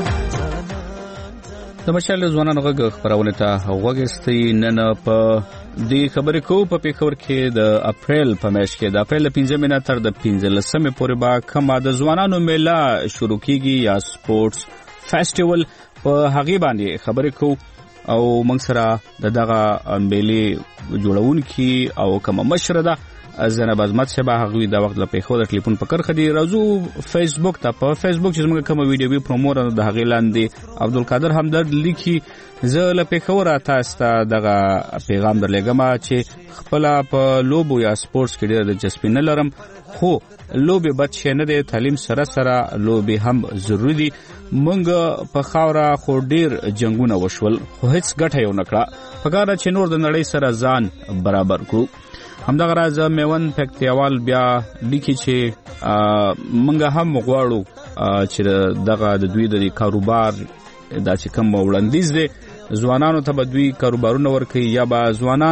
د مشال ځوانانو غږ خبرونه ته وګستې نن په دې خبرې کو په پیښور کې د اپریل په میاشت کې د اپریل پنځمې نه تر د پنځلسمې پورې با کومه د ځوانانو میله شروع کیږي یا سپورتس فیسټیوال په هغه باندې خبرې کو او موږ سره د دغه میلې جوړونکي او کومه مشره ده زینب احمد صاحب هغه د وخت له پیښور د ټلیفون په کرخه دی راځو فیسبوک ته. په فیسبوک چې موږ کوم ویډیو وی پرومو د هغه لاندې عبدالقادر همدرد لیکي زه له پیښور تاسو ته دغه پیغام درلګم چې خپل په لوبو یا سپورتس کې ډېر دلچسپي نه لرم، خو لوبي بد شي نه دي، تعلیم سره سره لوبي هم ضروری دي. مونږ په خاوره خو ډېر جنگونه وشول خو هیڅ ګټه یو نکړه، پکاره چې نور د نړۍ سره ځان برابر کړو. همدغه راز میون پکتیوال بیا لیکي چې مونږ هم غواړو چې دغه د دوی د کاروبار دا چې کوم وړاندیز دي ځوانانو ته به دوی کاروبارونه ورکړي یا به ځوانان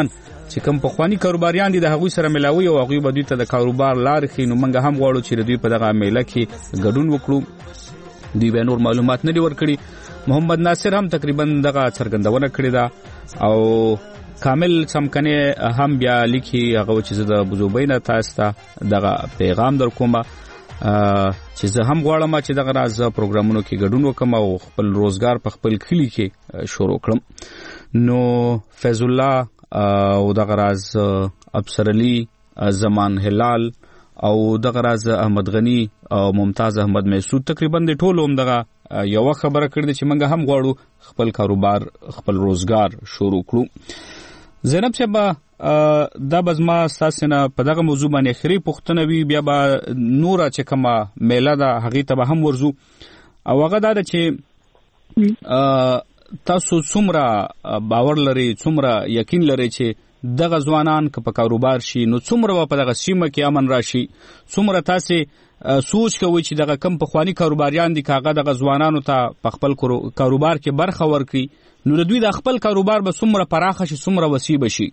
چې کوم پخوانی کاروباریان دي د هغوی سره ملاوي او هغوی به دوی ته د کاروبار لارې ښیي. نو موږ هم غواړو چې دوی په دغه میله کې ګډون وکړو. دوی به نور معلومات نه دي ورکړي. محمد ناصر هم تقریبا دغه څرګندونه کړې ده او کامل سمکنه هم بیا لیکي هغه چې زه د بزوبین تاسو ته دغه پیغام در کوم چې زه هم غواړم چې دغه راز پروګرامونو کې ګډون وکم او خپل روزګار په خپل کلی کې شروع کړم. نو فیض الله او دغه راز ابصر علي زمان هلال او دغه راز احمد غنی او ممتاز احمد مسعود تقریبا د ټولو هم دغه یو خبره کړې چې موږ هم غواړو خپل کاروبار خپل روزګار شروع کړو. زینب صاحب دا بزما تاسو نه په دغه موضوع باندې خري پوښتنه وی بیا به نور چې کومه میله ده هغه ته به هم ورزو او هغه دا چې تاسو څومره باور لري څومره یقین لري چې دغه ځوانان که په کاروبار شي نو څومره په دغه سیمه کې امن راشي څومره تاسو سوچ کوي چې دغه کم پخوانی کاروباریان دي کاغه دغه ځوانانو ته په خپل کاروبار کې برخه ورکړي نو دوی د خپل کاروبار به څومره پراخه شي څومره وسیع بشي.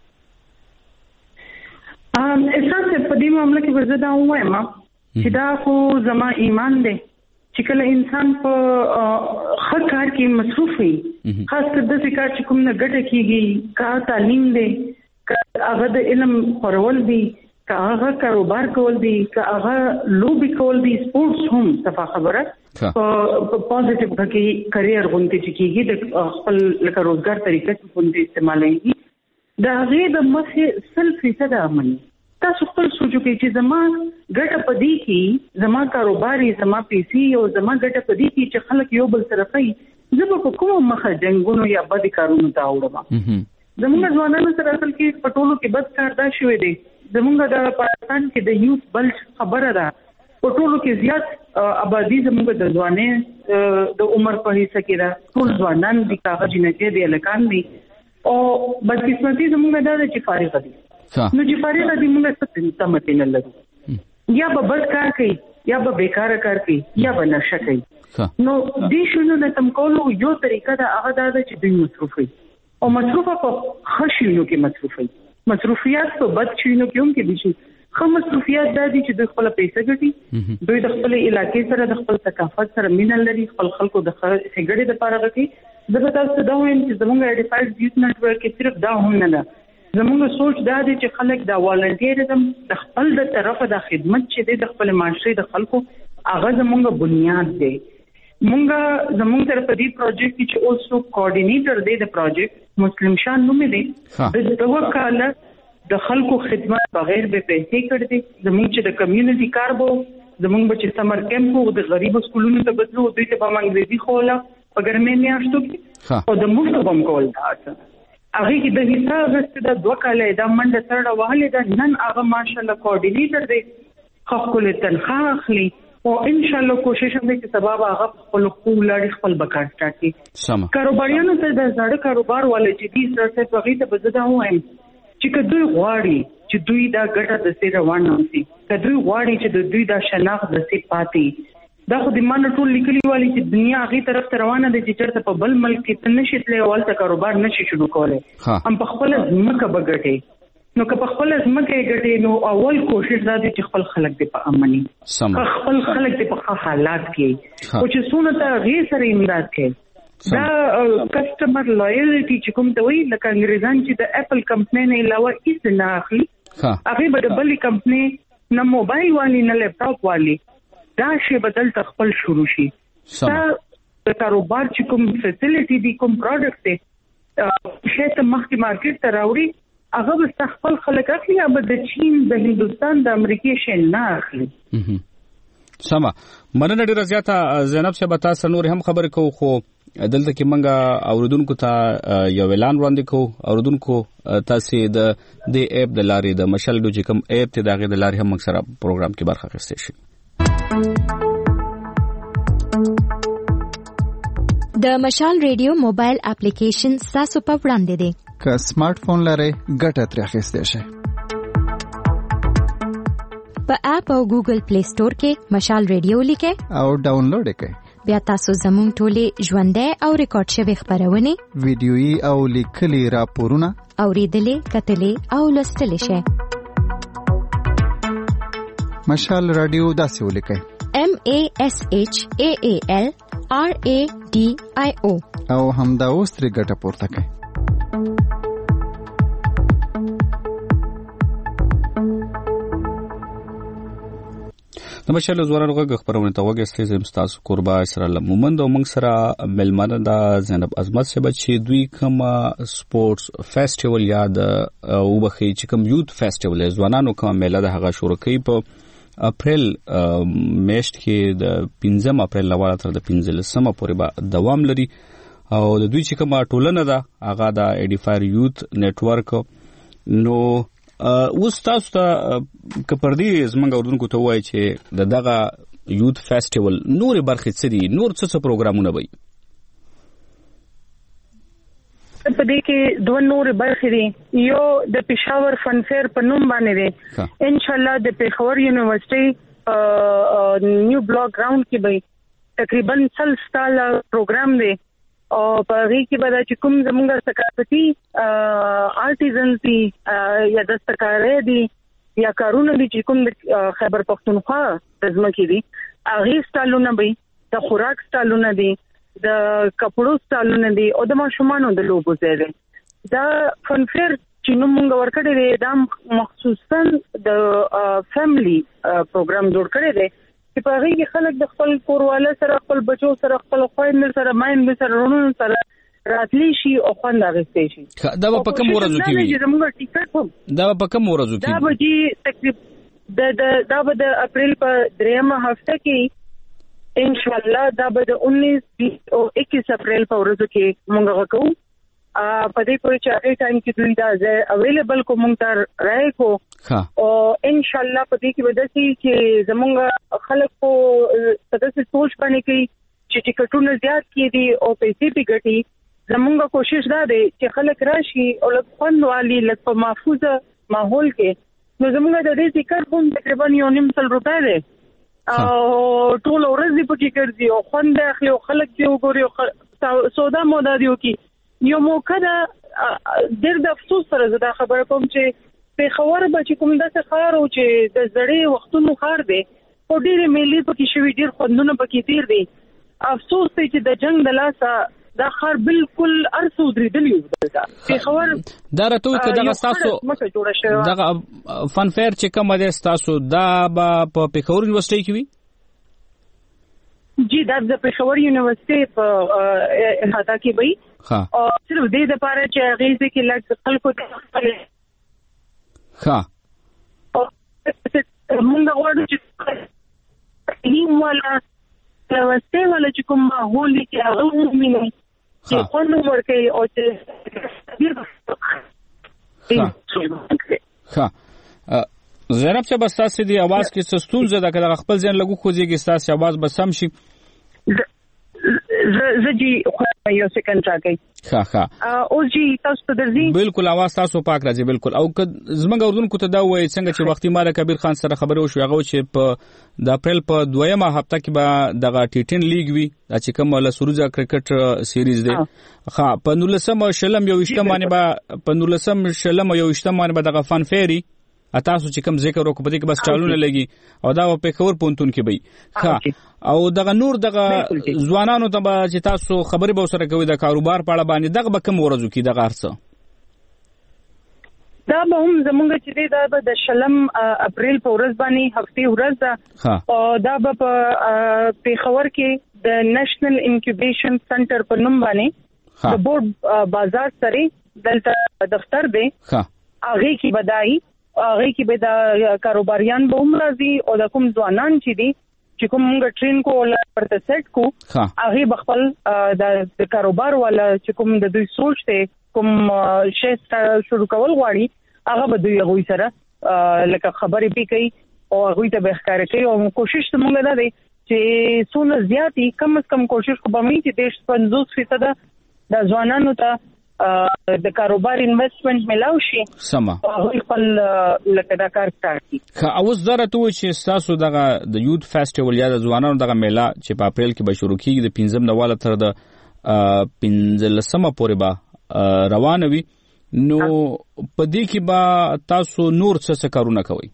ام اساس په دې معاملې کې ورزدا وایم چې دا خو زما ایمان دی چې کله انسان په خپل کار کې مصروف وي خاص کر د ذکر چې کوم نه ګټه کیږي کا تعلیم دی کا هغه د علم خورول دی کا هغه کاروبار کول دی کا هغه لوبي کول دی سپورتس هم صفه خبره په پوزټیو کې کریئر غونډه چې کیږي د خپل لکه روزګار طریقې په باندې استعمالېږي دا غي د مخه سل فیصد امن. تاسو خپل سوچو کې چې زما ګټه پدې کې زما کاروباري زما پیسې او زما ګټه پدې کې چې خلک یو بل سره کوي زه په کوم مخه جنگونو یا بد کارونو ته اوړم. زموږ ځوانانو سره اصل کې پټولو کې بد کار دا شوی دی. زموږ د پاکستان کې د یوث بل خبره ده پټولو کې زیات آبادی زموږ د ځوانې د عمر په حصہ کې ده ټول ځوانان دي کاغذ نه کې دي لکان دي او بدقسمتي زموږ دا چې فارغ دي نو چې فارغ دي موږ څه تمته نه لرو یا به بد کار کوي یا به بیکاره کار کوي یا به نشه کوي. نو دې شنو د تم کولو یو طریقه دا هغه دا چې دوی مصروف وي او مصروفه په خشینو کې مصروف وي. مصروفیات په بد شینو کې هم کې دي چې خو مصروفیات دا دي چې دوی خپل پیسې ګټي دوی د خپل علاقې سره د خپل ثقافت سره مینه لري خپل خلکو د څنګه د پاره کوي. زه تاسو دا وایم چې زموږ ایډیفایډ یوث نتورک کې صرف دا هم نه ده زموږ سوچ دا دی چې خلک دا والنټیرزم د خپل د طرفه د خدمت چې د خپل معاشري د خلکو هغه زموږ بنیاد دی. مونږ زموږ تر په دې پروجیکټ کې چې اوسو کوارډینیټر دی د پروجیکټ مسلم شان نوم دی د دغه کال د خلکو خدمت بغیر به پیسې کړ دي. زموږ چې د کمیونټي کار بو زموږ چې سمر کیمپ وو د غریب سکولونو ته بدلو دوی ته په انګریزي خوله په ګرمه میاشتو کې او د مفت بم کول دا هغه کې د حساب غوښتل د دوه کاله د منډه سره وهلې د نن هغه ماشاءالله کوارډینیټر دی خپل تنخواه اخلي او ان شاء الله کوشش وکړي چې سبب هغه خپل خپل لاري خپل بکار ساتي. کاروباریانو ته د زړه کاروبار والے چې دې سره په غیته بزدا وایم چې کدوې غواړي چې دوی دا ګټه د سي روان نوسي کدوې غواړي چې دوی دا شناخت د سي پاتې دا خو د مان ټول لیکلي والی چې دنیا هغه طرف ته روانه ده چې چرته په بل ملک کې تنشي تلې اول ته کاروبار نشي شروع کولای هم په خپل ځمکه بغټي نو که په خپل ځمکه غټي نو اول کوشش دا دي چې خپل خلک دې په امني خپل خلک دې په حالات کې او چې څونه ته غیر سره امداد کوي دا کسٹمر لایلټي چې کوم ته وایي لکه انګریزان چې د اپل کمپنۍ نه علاوه هیڅ نه اخلي هغه به د بل کمپنۍ نه موبایل والی نه لپټاپ والی دا شی بدل تخپل شروع شي. دا د کاروبار چې کوم فیسیلیټي دي کوم پروډکټ دي شی ته مخکې مارکیټ ته راوړي هغه به خپل خلک اخلي یا به د چین د هندستان د امریکای شی نه اخلي. سما مننه ډیره زیاته زینب صاحب تاسو نور هم خبرې کوو خو دلته کې منګه اوردونکو ته یو اعلان وړاندې کوو اوردونکو تاسو د دې اپ د لارې د مشل د کوم اپ ته دغه د لارې هم اکثره پروګرام کې برخه اخیستل شي. د مشال ریډیو موبایل اپلیکیشن تاسو په وړاندې دی که سمارټ فون لرئ ګټه ترې اخیستئ شئ. په اپ او ګوګل پلی سٹور کې مشال ریډیو لیکئ او ډاونلوډ یې کړئ. بیا تاسو زموږ ټولې ژوندۍ او ریکارډ شوې خبرونه ویډیويي او لیکلي راپورونه اوریدلې کتلې او لوستلې شئ. مشال رادیو داسې ولیکئ: M A S H A A L R A D I O او همدا اوس ترې ګټه پورته کړئ. د مشال زوړ غږ خبرونه ته وګورئ. زم تاسو قربا اسرائیل مومند او موږ سره ملمنه د زینب عظمت صاحب چې دوی کوم سپورتس فیسټیوال یا د وبخي چې کوم یوت فیسټیوال ځوانانو کوم میله د هغه شروع کوي په اپریل میاشت کې د پنځم اپریل لواله تر د پنځلسمه پورې به دوام لري او د دوی چې کومه ټولنه ده هغه د ایډیفایر یوت نتورک. نو اوس تاسو ته کپردي زمونږ اردوونکو ته وایي چې د دغه یوت فیسټیوال نورې برخې څه دي، نور څه څه پروګرامونه وي؟ په دې کې دوه نور برخې دي. یو د پېښور فن فیر په نوم باندې دی. ان شاء الله د پېښور یونیورسيټي نیو بلاک ګراوند کې به تقریبا سل سال پروګرام دی او په دې کې به چې کوم زموږ ثقافتي آرټیزنز دي یا دستکاري دي یا کارونه دي چې کوم خیبر پختونخوا ځمکې دي هغه سټالونه به د خوراک سټالونه دي د کپړو سټالونه دي او د ماشومانو د لوبو ځای دی. دا فن فیر چې نو موږ ورکړی دی دا مخصوصا د فیملی پروګرام جوړ کړی دی چې په هغه کې خلک د خپل کورواله سره خپل بچو سره خپل خويند سره ماین سره رونو سره راتلی شي او خوند اغستې شي. دا په کوم ورځو کې وي؟ دا په کوم ورځو کې؟ دا به تقریبا د دا به د اپریل په دریمه هفته کې ان شاء الله دا به د انیس بیس او اکیس اپریل په ورځو کې موږ وکړو. په دې پورې چې هغه ټایم کې دوی دا ځای اویلیبل کو موږ تر راي کو او ان شاء الله په دې کې به داسي چې زموږ خلک کو تاسو سوچ باندې کوي چې ټیکټونه زیات کړي او پیسې به ګټي. زموږ کوشش دا دی چې خلک راشي او لږ خوند والي لږ په محفوظه ماحول کې. نو زموږ د دې ذکر هم تقریبا یو نیم سل روپۍ دی او ټول ورځ په کې ګرځي او خوند اخلي او خلک یې وګوري سودا مودا دی کی یو موقع دا ډېر د افسوس سره زدا خبره کوم چې په خبره به چې کوم داسې خار او چې د زړې وختونو خار دی او ډېرې میلې پکې شوي ډېر خوندونه پکې تیر دي. افسوس دی چې د جنگ د لاسه دا خار بالکل ارسو درېدلی و. په خبر دا راته چې دغه تاسو دغه فن فیر چې کوم دی تاسو دا په پېښور یونیورسيټي کې وي؟ جی دا د پېښور یونیورسيټي په احاطه کې وي او صرف دې د پاره چې هغه کې لږ خلکو ته ها موږ غواړو چې نیم ولا لوسته ولا چې کوم ماحول کې هغه ومنو چې خونو ورکه او چې ها زینب چې بس تاسو دی आवाज کې څه ستونزه ده کله خپل ځین لګو خوځيږي تاسو आवाज به سم شي. زه جی یو سکند راکې ها ها او جی تاسو ته درځي بالکل आवाज تاسو پاک راځي بالکل. او زمونږ اردوونکو ته دا وایي څنګه چې وختي مال کبیر خان سره خبرو شو هغه چې په د اپریل په دویمه هفته کې به دغه ټي ټن لیګ وي چې کوم له سروجا کرکټ سیریز دی. ها په نولسم شلم یو اجتماعي به په نولسم شلم یو اجتماعي به دغه فن فيري تاسو چې کوم ذکر وکړو په دې کې بس چالونه لګي او دا په کور پونتون کې وي. ها او دغه نور دغه ځوانانو ته چې تاسو خبرې به سره کوي د کاروبار په اړه باندې دغه به کوم ورځو کې دغه ارڅه دا به هم زمونږ چې دا به د شلم اپریل په ورځ باندې هفتې ورځ ده او دا به په پېښور کې د نېشنل انکیوبیشن سنټر په نوم باندې د بورډ بازار سره دلته دفتر دی هغه کې بدایي هغه کې به د کاروباریان به هم راځي او د کوم ځوانان چې دي چې کوم موږ ټرین کو ولا پرته سیټ کو هغه بخپل د کاروبار ولا چې کوم د دوی سوچ ته کوم شې شروع کول غواړي هغه به دوی غوي سره لکه خبرې پی کوي او هغه ته به ښکار کوي او کوشش موږ نه دی چې څونه زیاتی کم از کم کوشش کوو چې دیش پنځوس فیصد د ځوانانو ته د کاروبار انویسټمنٹ ملاو شي سم هغه خپل لکه دا کار سٹارټ کړي. که اوس درته و چې تاسو دغه د یوت فیسټیوال یا د ځوانانو دغه میله چې په اپریل کې به شروع کیږي د پنځم نواله تر د پنځلسمه پورې به روانه وي، نو په دې کې به تاسو نور څه کارونه کوئ؟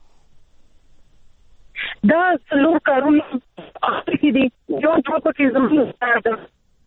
دا څلور کارونه اخر کې دي. یو څه پکې زموږ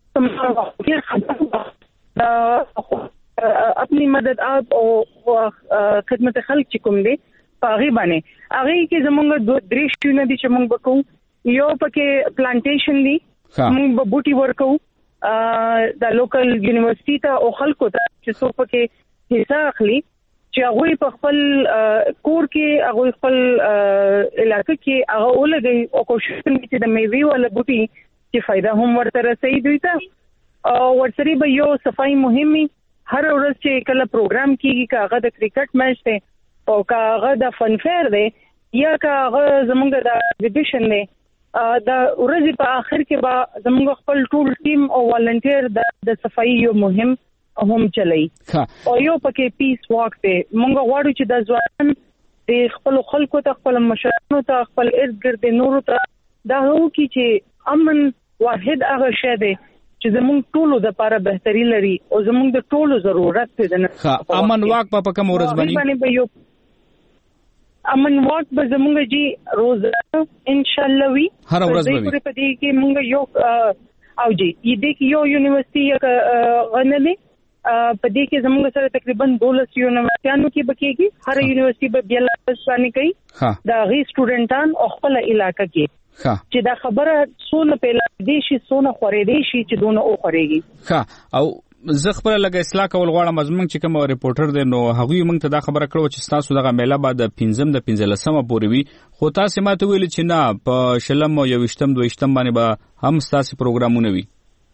اپنی مدد آپ او خدمت خلق چې کوم دي پاغي باندې هغه کې زمونږ دوه درې شونه دي چې موږ وکړو. یو پکې پلانټیشن دي، موږ به بوټي ورکو د لوکل یونیورسيټي ته او خلکو ته چې څو پکې حصہ اخلي چې هغه په خپل کور کې هغه خپل علاقې کې هغه ولګي او کوشش کوي چې د میوې ولا بوټي چې فائدہ هم ورته رسېږي دوی ته. او ورسره به یو صفائی مهمي هر ورځ چې کله پروګرام کیږي کاغه د کرکټ میچ دی او کاغه د فن فیر دی یا کاغه زمونږ د ایگزیبیشن دی، د ورځې په اخر کې به زمونږ خپل ټول ټیم او والنټیر د صفائی یو مهم هم چلای او یو پکې پیس واک دی. مونږ غواړو چې د ځوان د خپل خلکو ته خپل مشرانو ته خپل ارد ګرد نورو ته دا هو کی چې امن واحد هغه شی دی چې زمونږ ټولو د لپاره بهتري لري او زمونږ د ټولو ضرورت دی. ها امن واک په کوم ورځ باندې؟ امن واک به زمونږ جی روز ان شاء الله وی هر ورځ به په دې کې مونږ یو او جی دې کې یو یونیورسيټي غنلې په دې کې زمونږ سره تقریبا دولس یونیورسيټانو کې بکیږي. هر یونیورسيټي به بیا لاسانه کوي دا غي سټوډنټان او خپل علاقې کې چې دا خبره سونه پیلا دي شي سونه خورې دي شي چې دونه او خورېږي. ها او زه خپل لګ اصلاح کول غواړم زمونږ چې کوم ریپورټر دی نو هغه موږ ته دا خبره کړو چې تاسو دغه میله بعد پنځم د پنځلسمه پورې وي، خو تاسو ماته ویل چې نه په شلم او یوشتم دویشتم باندې به هم تاسو پروګرامونه وي.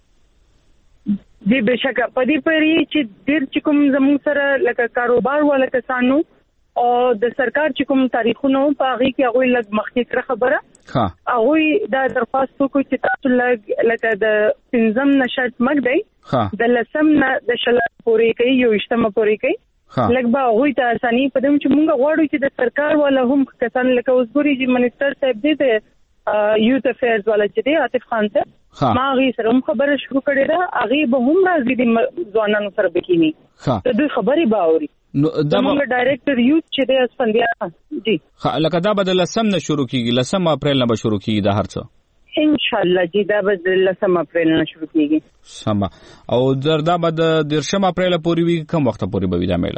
دی بشکه په دې پرې چې ډېر چې کوم زموږ سره لکه کاروبار ولا کسانو او د سرکار چې کوم تاریخونو په هغه کې هغه لږ مخکې کړه خبره ها هغه دا درخواست وکړي چې تاسو لږ لکه د پنځم نشټ مګ د لسم نه د شلم پورې کوي یو اجتماع پورې کوي لږ به هغه ته اساني په دې چې موږ غواړو چې د سرکار ولا هم کسان لکه اوسګوري چې منیسټر صاحب دې ته یوت افیرز ولا چې دی عاطف خان ته ما غي سره هم خبره شروع کړې ده هغه به هم راځي د ځوانانو سره بکینی ته دوی خبري باوري نو دا موږ ډایریکټر یوت چې د اسپندیا جی لکه دا به لسم نه شروع کیږي، لسم اپریل نه به شروع کیږي دا هرڅه ان شاء الله جی دا به لسم اپریل نه شروع کیږي. سم او دردا به د درشم اپریل پورې وي کوم وخت پورې به وي دا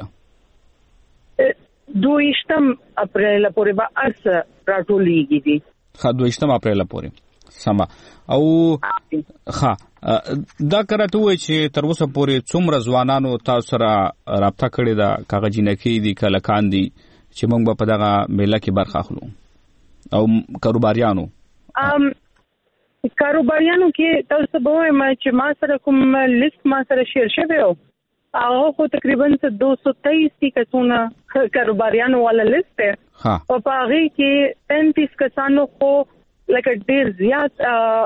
میله؟ دویشتم اپریل پورې به اس راټولېږي دي. ها دویشتم اپریل پورې سم او ها دا کرته وای چې تر اوسه پورې څومره ځوانانو تاسو سره رابطه کړې ده کاغذ جنکی دي کله کان دي چې موږ په دغه میله کې برخه اخلو او کاروباریانو ام کاروباریانو کې تاسو به وایم چې ما سره کوم لیست ما سره شیر شوی او هغه خو تقریبا دو سو تیئیس کسونه کاروباریانو والا لیست ہے او په هغه کې پینتیس کسانو خو لکه ډیر زیات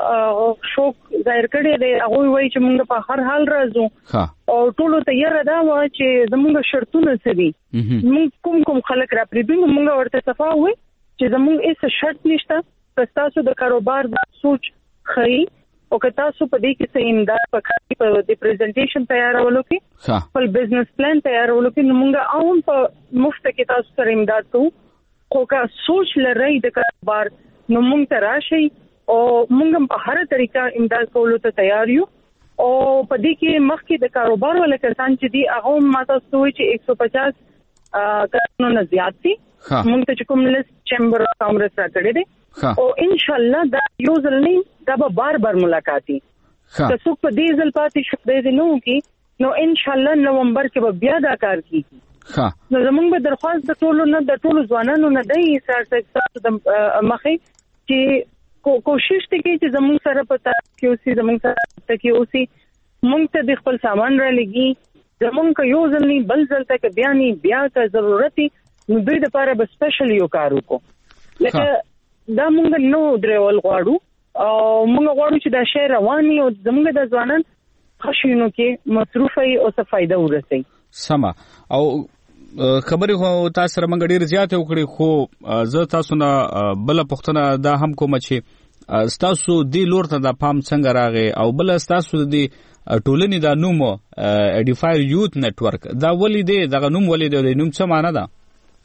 شوق ظاهر کړی دی. هغه وایي چې موږ په هر حال راځو او ټولو تیار ده چې زموږ شرطونه څه دي. موږ کوم کوم خلک را پریږدو موږ ورته صفا وایي چې زموږ هیڅ شرط نشته، تاسو د کاروبار د سوچ خی او که تاسو په دې کې څه امداد پکې په د پریزنټیشن تیارولو کې خپل بزنس پلان تیارولو کې نو موږ هم په مفت کې تاسو سره امداد کوو. خو که سوچ لرئ د کاروبار نو موږ ته راشي او موږ په هر طریقه امداد کولو ته تیار یو او په دې کې مخکې د کاروبار ول کسان چې دی هغه ماته سوچ چې ایک سو پچاس کسانو زیات دي موږ ته کوم لیست چیمبر اف کانګرس راکړي دي او ان شاء الله دا یو ځل نه دا به بار بار ملاقاتي که څوک په دې ځل پاتې شو دې نو کې نو ان شاء الله نومبر کې به بیا دا کار کیږي. نو زمونږ به درخواست د ټولو نه د ټولو ځوانانو نه دی سره د مخې چې کوشش وکړي چې زمونږ سره پتا کې اوسې زمونږ سره کې اوسې مونږ ته د خپل سامان را لګي زمونږ یو ځل نه بل ځل ته بیا نه بیا ته ضرورت نو دوی د لپاره به سپیشل یو کار وکړو لکه دا مونږ نو درول غواړو او مونږ غواړو چې دا شی رواني او زمونږ د ځوانان خشینو کې مصروف وي او څه فائدہ ورسي. سما او خبرې خو تاسو سره مونږ ډیر زیات وکړي، خو زه تاسو نه بل پوښتنه دا هم کوم چې تاسو دی لور ته د پام څنګه راغی او بل تاسو د ټولنې د نوم ایډیفایر یوت نتورک دا ولې دی، دغه نوم ولې دی، د نوم څه معنی ده؟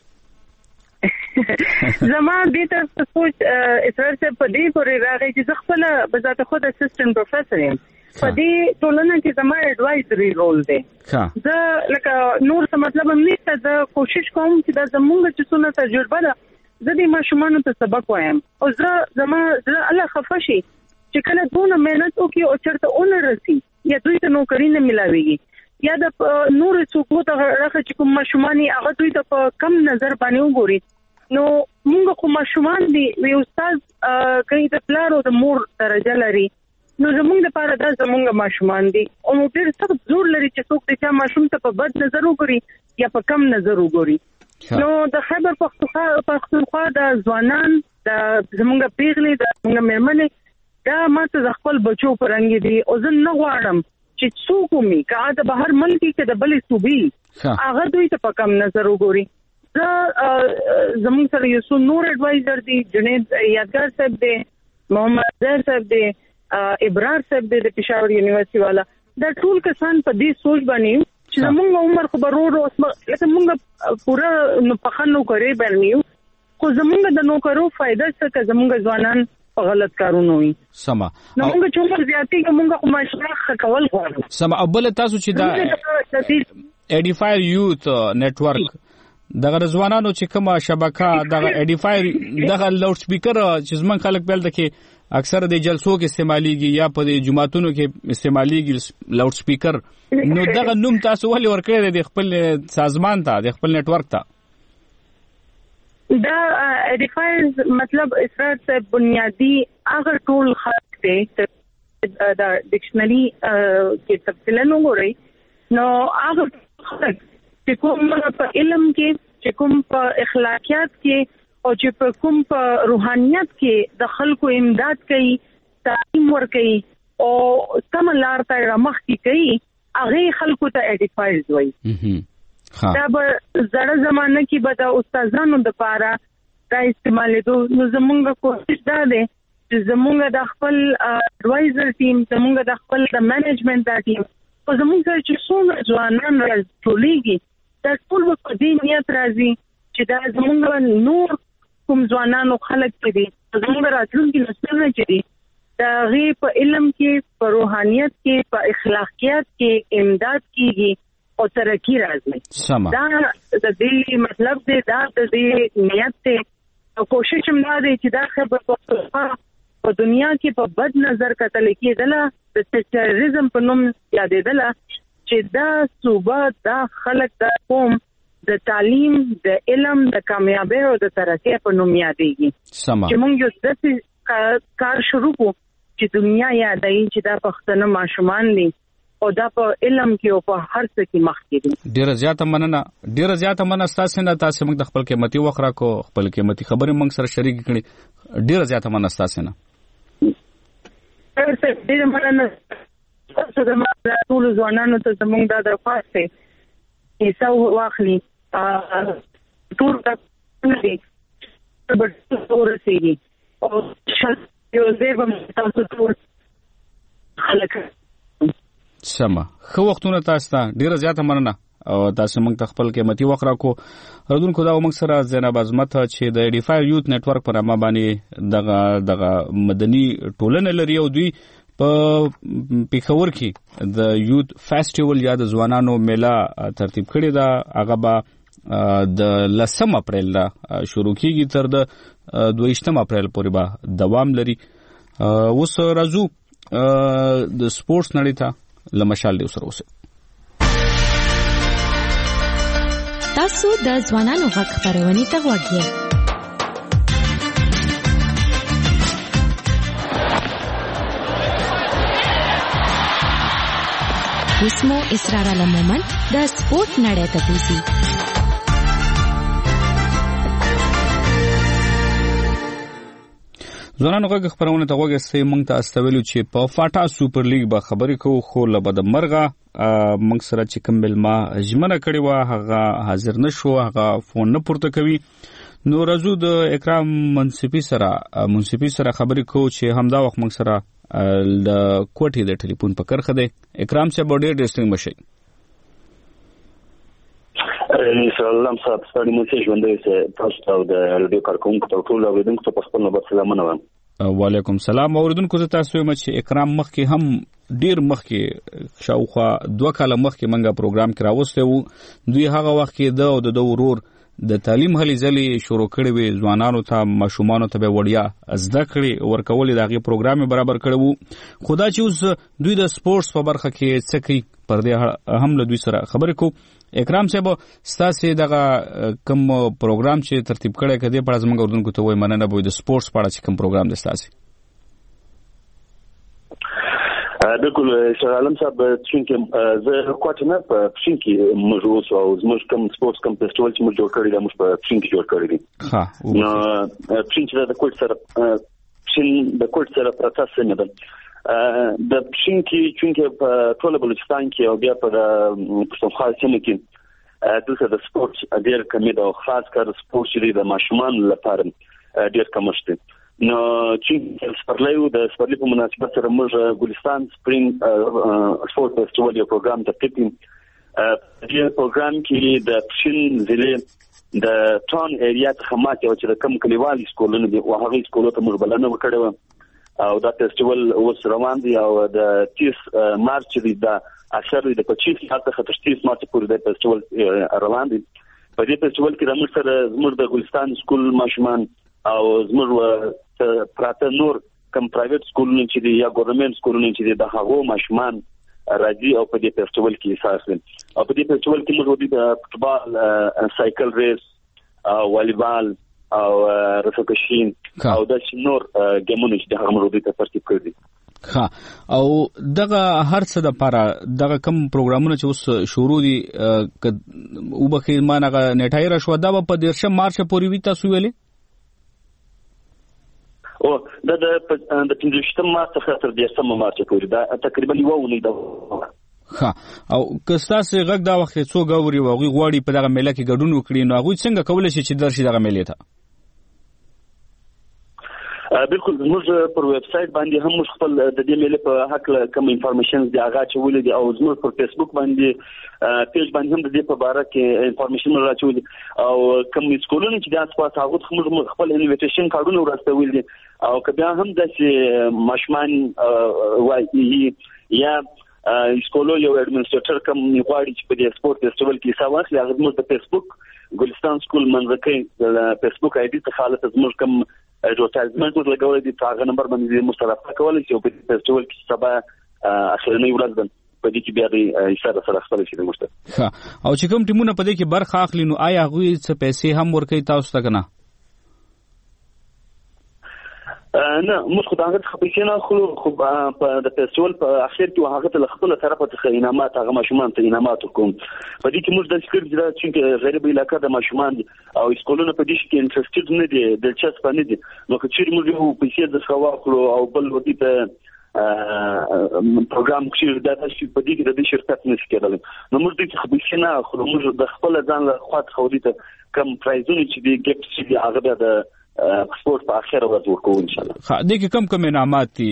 زما دې ته سوچ اسرار څخه په دې پورې راغی چې زه خپل بذات خود اسسټنټ پروفیسور یم په دې ټولنه کې زما ایڈوایزري رول دی. زه لکه نور څه مطلب هم نشته، زه کوشش کوم چې دا زموږ چې څونه تجربه ده زه دې ماشومانو ته سبق وایم او زه زما زه الله خفه شي چې کله دونه مهنت وکړي او چېرته ونه رسي یا دوی ته نوکري نه ملاويږي یا د نور څوک ته راځي چې کوم ماشومان هغه دوی ته په کم نظر باندې وګوري. نو موږ کوم ماشومان دي وی استاد کوي د پلار او د مور درجه لري، نو زموږ لپاره دا زموږ ماشومان دي او نو ډېر سخت زور لري چې څوک د چا ماشوم ته په بد نظر وګوري یا په کم نظر وګوري. نو د خیبر پختونخوا د ځوانان د زموږ پیغلې د زموږ مېرمنې دا ماته د خپل بچو پرنګي دي او زه نه غواړم چې څوک مې که د بهر ملک کې د بلې صوبې هغه دوی ته په کم نظر وګوري. زمون سره یو څو نور ایڈوایزر دي، جنید یادګار صاحب دي، محمد زهر صاحب دي، ابرار صاحب دي د پېښور یونیورسيټي والا. دا ټول کسان په دې سوچ باندې چې زمونږ عمر خو برور اوس لکه مونږ پورا په خنو کوي باندې خو زمونږ د نوکرو فائدہ څه زمونږ ځوانان په غلط کارونه وي. سما نو موږ چې عمر زیاتې کومه خو ماشاءالله کول غواړو. سما ابل تاسو چې دا ایډیفایر یوت نتورک دغه ځوانانو چې کومه شبکه دغه ایډیفایر دغه لاوډ سپیکر چې زمون خلک بل دکې اکثر د جلسو کې استعماليږي یا په د جمعاتونو کې استعماليږي لاوډ سپیکر، نو دغه نوم تاسو ولې ورکړی د خپل سازمان ته د خپل نتورک ته؟ دا ایډیفایر مطلب اسرار صاحب بنیادی هغه ټول خلک دی دا ډکشنری کې تفصیلا وګورئ، نو هغه خلک چې کوم په علم کې، چې کوم په اخلاقیات کې او چې په کوم په روحانيت کې د خلکو امداد کوي، تعلیم ورکوي او سم لار ته رمخ کوي، هغه خلکو ته ایډیفایرز وایي. دا به زړه زمانه کې به د استادانو د پاره دا استعمالېدو. نو زمونږ کوشش دا دی چې زمونږ د خپل ایڈوایزر ټیم، زمونږ د خپل د مینجمنت دا ټیم او زمونږ سره چې څومره ځوانان راټولېږي دا ټول په دې نیت راځي چې دا زمونږ نور کوم ځوانانو خلک دي، زمونږ راتلونکي نسلونه چې دي دا غي په علم کې، په روحانيت کې، په اخلاقیات کې امداد کیږي او ترقی راځي. دا د دې مطلب دی، دا د دې نیت دی او کوشش هم دا دی چې دا خبر په دنیا کې په بد نظر کتل کېدله د تروریزم په نوم یادېدله چې دا صوبه دا خلک دا قوم د تعلیم، د علم، د کامیابی او د ترقی په نوم یادېږي. چې موږ یو داسې کار شروع کړو چې دنیا یادایي چې دا پښتانه ماشومان دي او دا په علم کې او په هر څه کې مخکې دي. ډیره زیاته مننه، ډیره زیاته مننه تاسو نه، تاسو موږ د خپل قیمتي وخت راکو، خپل قیمتي خبرې موږ سره شریک کړې، ډیره زیاته مننه تاسو نه. ډیره مننه تاسو د ټول ځوانانو ته زموږ د درخواست دی چې څو واخلي ټول د ورسېږي او یو ځای به تاسو ټول خلک سما خو وختونه تاسو ته ډیره زیاته مننه او تاسو موږ ته خپل قیمتي وخت راکو. ردونکو دا موږ سره زینب عظمت چې د ایډیفایر یوت نتورک په نامه باندې دغه دغه مدني ټولنه لري او دوی په پېښور کې د یوت فیسټیوال یا د ځوانانو میله ترتیب کړی دا. هغه به د لسم اپریل را شروع کیږي تر د دویشتم اپریل پورې به دوام لري. اوس راځو د سپورتس نړۍ ته لمشال دی سره اوسه. تاسو د ځوانانو غږ خبرونه ته وګورئ. اسمو اسرار علمومن د سپورت نړۍ ته بوزي. ځوانانو غږ خبرونه ته غوږ سي مونږ ته استویلو چې په فاټا سوپر لیګ به خبرې کوو خو لبد مرغه مونږ سره چې کوم بلما ژمنه کړې و هغه حاضر نشو هغه فون نه پورته کوي نو راځو د اکرام منصفي سره منصفي سره خبرې کوو چې همدا وخت مونږ سره د کوټې د ټلیفون په کرخه دی اکرام صاحب ډېر ډیسټینګ بشي سلام صاحب ستاسو موږ ژوندې سه تاسو د رادیو کارکونکو ته ټول اوریدونکو ته په خپل نوبت سلامونه وایم وعلیکم سلام اوریدونکو ته تاسو یم چې اکرام مخکې هم ډیر مخکې شاوخوا دوه کاله مخکې منګه پروګرام کې راوسته وو دوی هغه وخت کې د او د ورور د تعلیم هلي ځلې شروع کړې وي ځوانانو ته ماشومانو ته به وړیا زده کړې ورکول دغه پروګرام برابر کړو خدا چې اوس دوی د سپورتس په برخه کې څه کوي پر دې هم له دوی سره خبرې کو اکرام صاحب ستاسو دغه کوم پروګرام چې ترتیب کړی کدی په ځمګه اردوونکو ته وای مننه بوي د سپورتس په اړه چې کوم پروګرام دی تاسو بالکل شغالم صاحب چې زه کوټ نه په شینکی مجلس او زموږ کوم سپورتس کوم فیسټیوال چې موږ جوړ کړی دی موږ په شینکی جوړ کړی دی ها نو شینکی د کوټ سره شین د کوټ سره پروسس نه ده د شینکی چې په ټول بلوچستان کې او بیا په پښتونخوا سیمه کې دغه د سپورتس ډیر کمی ده او خاص کر سپورتس لري د ماشومان لپاره ډیر کم شته نو چې سپرلیو د سپرلی په مناسبت سره موږ ګلستان سپرینګ سپورت فیسټیوال یو پروګرام ترتیب کړ دې پروګرام کې د پښین ضلع د ټاون ایریا څخه ماته او چې د کم کلیوالي سکولونو دی او هغه سکولونو ته موږ بلنه وکړو او دا فیسټیوال اوس روان دی او د تیس مارچ دی د اکثر د پچیس مارچ څخه تر تیس مارچ پورې د فیسټیوال روان دی په دې فیسټیوال کې د موږ سره زموږ د ګلستان سکول ماشومان او زموږ پراته نور کم پرایویټ سکولونه چې دی یا ګورنمنت سکولونه چې دی د هغو ماشومان راځي او په دې فیسټیوال کې حصہ اخلي او په دې فیسټیوال کې موږ د فوتبال سایکل ریس او والیبال او رفقشین او د نور ګیمونه چې د هغه مرودي ته ترتیب کړی ها او دغه هر څه د لپاره دغه کوم پروګرامونه چې اوس شروع دي او بخیر مانغه نټای را شو دا په دیرشم مارچ پورې وی تاسو ویلې او دا د پنځشتم مارچ څخه تر دیرشم مارچ پورې دا تقریبا یو ونی دا ها او کستاسې غږ دا وخت څو غوري وغي غواړي په دغه میله کې ګډون وکړي نو هغه څنګه کولای شي چې درشي دغه میله ته بالکل موږ پر ویب سټ باندې هم موږ خپل د دې میله په حق کوم انفارمیشن دی هغه چولې دي او زموږ پر فیسبوک باندې پیج باندې هم د دې په اړه کې انفارمیشن راچولې او کوم سکولونه چې د اساس هغه موږ خپل انویټیشن کارډونه ورسولې دي او کبه هم د ماشمان وایي یا سکولو یو ایڈمنسټریټر کوم غواړي چې په دې سپورت فیسټیوال کې حصہ واخلي هغه موږ د فیسبوک ګلستان سکول منځکې د فیسبوک آی ډي ته حالت زموږ کوم ایڈورټایزمنت موږ لګولې دي هغه نمبر باندې مشترک کولای شي په فیسټیوال کې سبا اخرنی ورځ ده په دې کې بیا د حصہ سره خپل شي د مشترک او چې کوم ټیمونه په دې کې برخه اخلي نو آیا هغه څه پیسې هم ورکوي تاسو ته کنه نه موږ خو دا هغه خپل نه خو خو په د فیسټیوال په اخر کې هغه ته خپل طرفه ته انعامات هغه ماشومان ته انعامات کوم په دې کې موږ د ذکر دا چې غریب علاقې د ماشومان او سکولونه په دې کې انټرستډ نه دي دلچسپ نه دي نو که چیرې موږ یو پیسې د خواخلو او بل ودی ته پروګرام کې دا چې په دې کې د شرکت نشي کېدل نو موږ دې خپل نه خو موږ د خپل ځان له خاطر خو دې ته کم پرایزونه چې دې ګفت چې هغه د سپورت په اخر ورځ ورکو ان شاء الله ها دې کې کم کم انعامات دي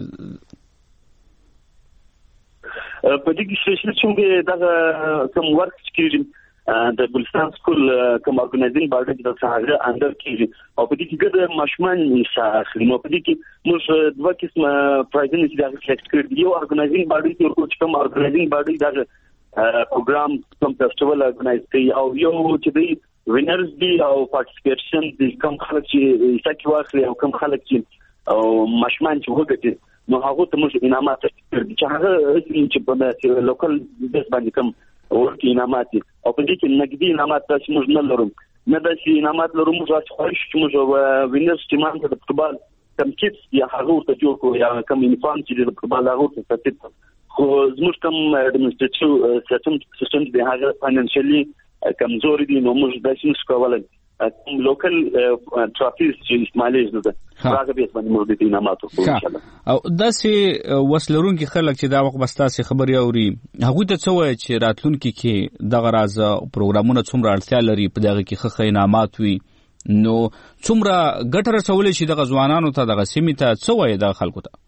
په دې کې چې دا کوم ورک چې د ګلستان سکول کوم اورګنایزینګ باډي د څنګه اندر کې او په دې کې د ماشومان نشه اخلي نو په دې کې موږ دوه قسمه پرایزونه چې دا سلیکټ کړی یو اورګنایزینګ باډي چې ورکو چې کوم اورګنایزینګ باډي دا پروګرام کوم فیسټیوال اورګنایز کوي او یو چې دی وینرز دی او پارټیسپیشن دی کوم خلک چې ساکي واخلي او کوم خلک چې او ماشومان چې وګټي نو هغه ته موږ انعامات ورکړي چې هغه چې په لوکل بیس باندې کوم ورکړي انعامات او په دې کې نګدي انعامات چې موږ نه لرو نه د شي انعامات لرو موږ چې موږ وینرز چې مان د فوتبال کوم کیټ یا هغه ته جوړ کو یا کوم یونیفارم چې د فوتبال هغه ته ترتیب خو زموږ کوم اډمنسټریټیو سیستم سیستم دی هغه فاینانشلی کمزوري دي نو موږ د شي کولای لوکل ټرافیز چې استعمالي ده هغه به باندې موږ د انعاماتو په ان شاء الله. او داسې وسلرونکي خلک چې دا وخت بستاسي خبري اوري هغه ته څه وایي چې راتلونکي کې دغه راز پروګرامونه څومره اړتیا لري په دغه کې خخ انعامات وي نو څومره ګټه رسول شي دغه ځوانانو ته دغه سیمې ته څه وایي د خلکو ته؟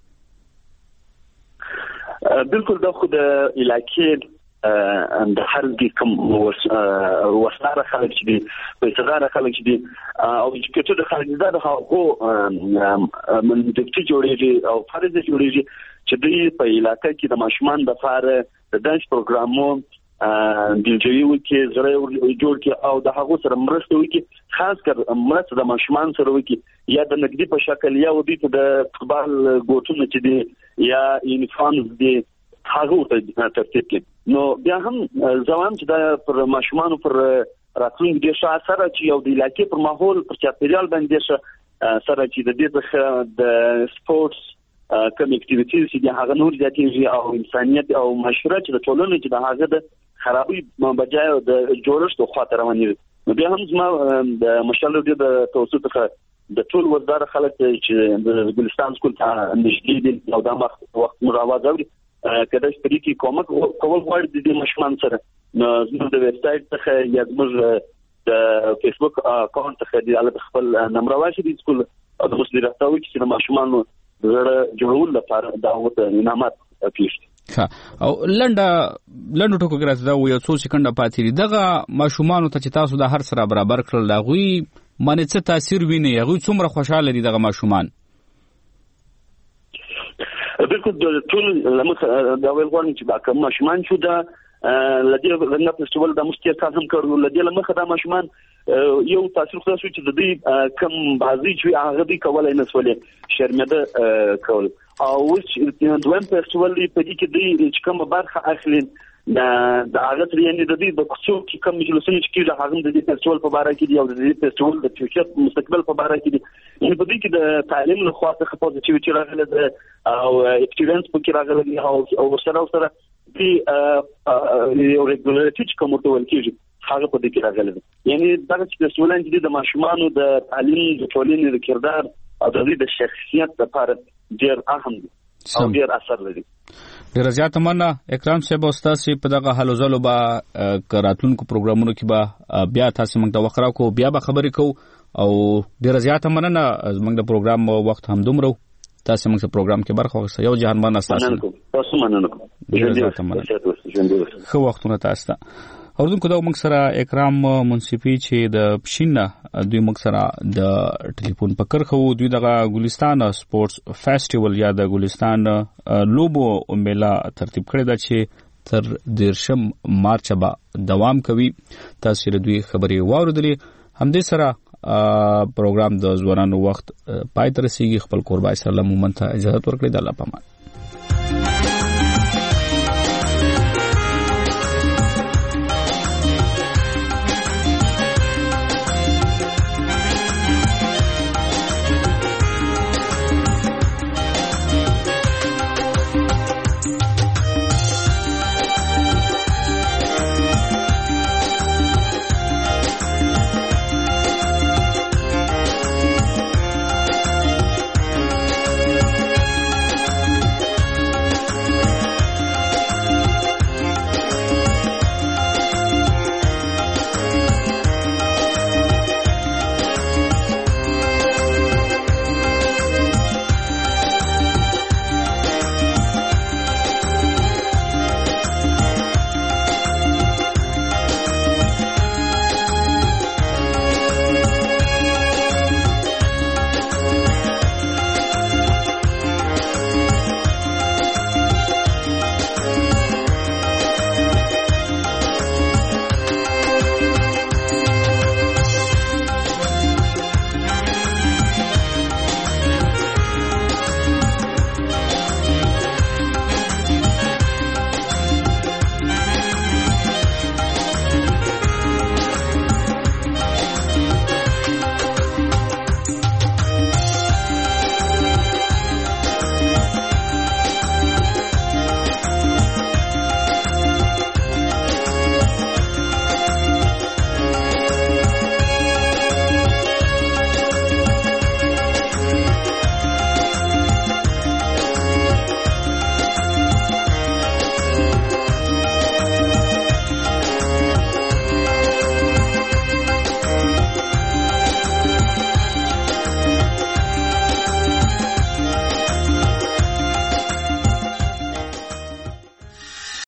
بالکل دا خو د علاقې د هرګي کوم وساره خلک چې دي په صداره خلک چې دي او چې کته د خلک زده هغه من د چې جوړېږي او فرض جوړېږي چې دوی په علاقې کې د ماشومان د فار د دانش پروګرامو د جوړیو کې زره جوړ کې او د هغه سره مرسته وکي خاص کر مرسته د ماشومان سره وکي یا د نقدي په شکل یا ودی ته د فوتبال ګوټونه چې دي یا یونیفارمز دي هغه ته ترتیب کې نو بیا هم ځوان چې د پر ماشومان پر راتلونکي د شاه سره چې یو د علاقې پر ماحول پر چاپیریال باندې سره چې د دې د سپورتس کوم اکټیویټیز چې هغه نور ځاتې او انسانيت او مشروع چې د ټولنې چې د هغه د خرابي بجای د جوړښت خو تر رواني نو بیا هم زما د مشالو د توسط د ټول وزارت خلک چې د ګلستان سکول ته نږدې دي او د وخت مراوازه اوري کله چې پرې کې کومک کول غواړي د مشمان سره نو زموږ د ویب سټ څخه یا زموږ د فیسبوک اکاونټ څخه د الګ خپل نمبر واشي د سکول او د مسلې راځوي چې د مشمان زړه جوړول لپاره دعوت انعامات پیښ ها او لنډه لنډه ټکو ګرځي دا یو څو سکند پاتې دي دغه مشمانو ته چې تاسو د هر سره برابر کړل دا غوي باندې څه تاثیر ویني هغه څومره خوشاله دي دغه مشمان؟ بالکل د ټول لمخ دا ویل غواړم چې دا کوم ماشومان شو دا لدی رنګ فستیوال د مستقیم هم کړو لدی لمخ دا ماشومان یو تاثیر خلاص چې د دې کم بازي چې هغه دی کولای نه سولې شرمنده کول او چې دویم فستیوال په دې کې دی چې کوم برخه اخلي دا د هغه ترېنې د دې د کوڅو کې کوم مجلسونه چې کیږي هغه د دې فستیوال په اړه کې دی او د دې فستیوال د فیوچر مستقبل په اړه کې دی یعنی په دې کې د تعلیم له خوا څخه پوزټیویټي راغله او ایکسپیرینس په کې راغله او سره سره د یو ریګولریټی چې کوم ډول کېږي هغه په دې کې راغله یعنی دا چې فستیوال چې د ماشومانو د تعلیم د ټولنې د کردار او د دې د شخصیت لپاره ډېر اهم دی او ډېر اثر لري. ډیر زیات مننه اکرام صاحب استاد سی په دغه حلو زلو با کراتونکو پروګرامونو کې با بیا تاسو موږ ته وخرا کو بیا به خبرې کو او ډیر زیات مننه موږ د پروګرام وخت هم دومره تاسو موږ په پروګرام کې برخه واخیسته یو جهان باندې تاسو تاسو مننه ډیر زیات مننه خو وختونه تاسو ته اوردونکو دا موږ سره اکرام منصفي چې د پښینه دوی موږ سره د ټلیفون په کرخو دوی دغه ګلستان سپورتس فیسټیوال یا د ګلستان لوبو میلا ترتیب کړی دا چې تر دیرشم مارچ به دوام کوي. تاسو ر دوی خبري واوردلې همدې سره پروګرام د ځوانانو وخت پای تر رسیدي خپل قربای سره مومنت اجازه ورکړي د الله پامان.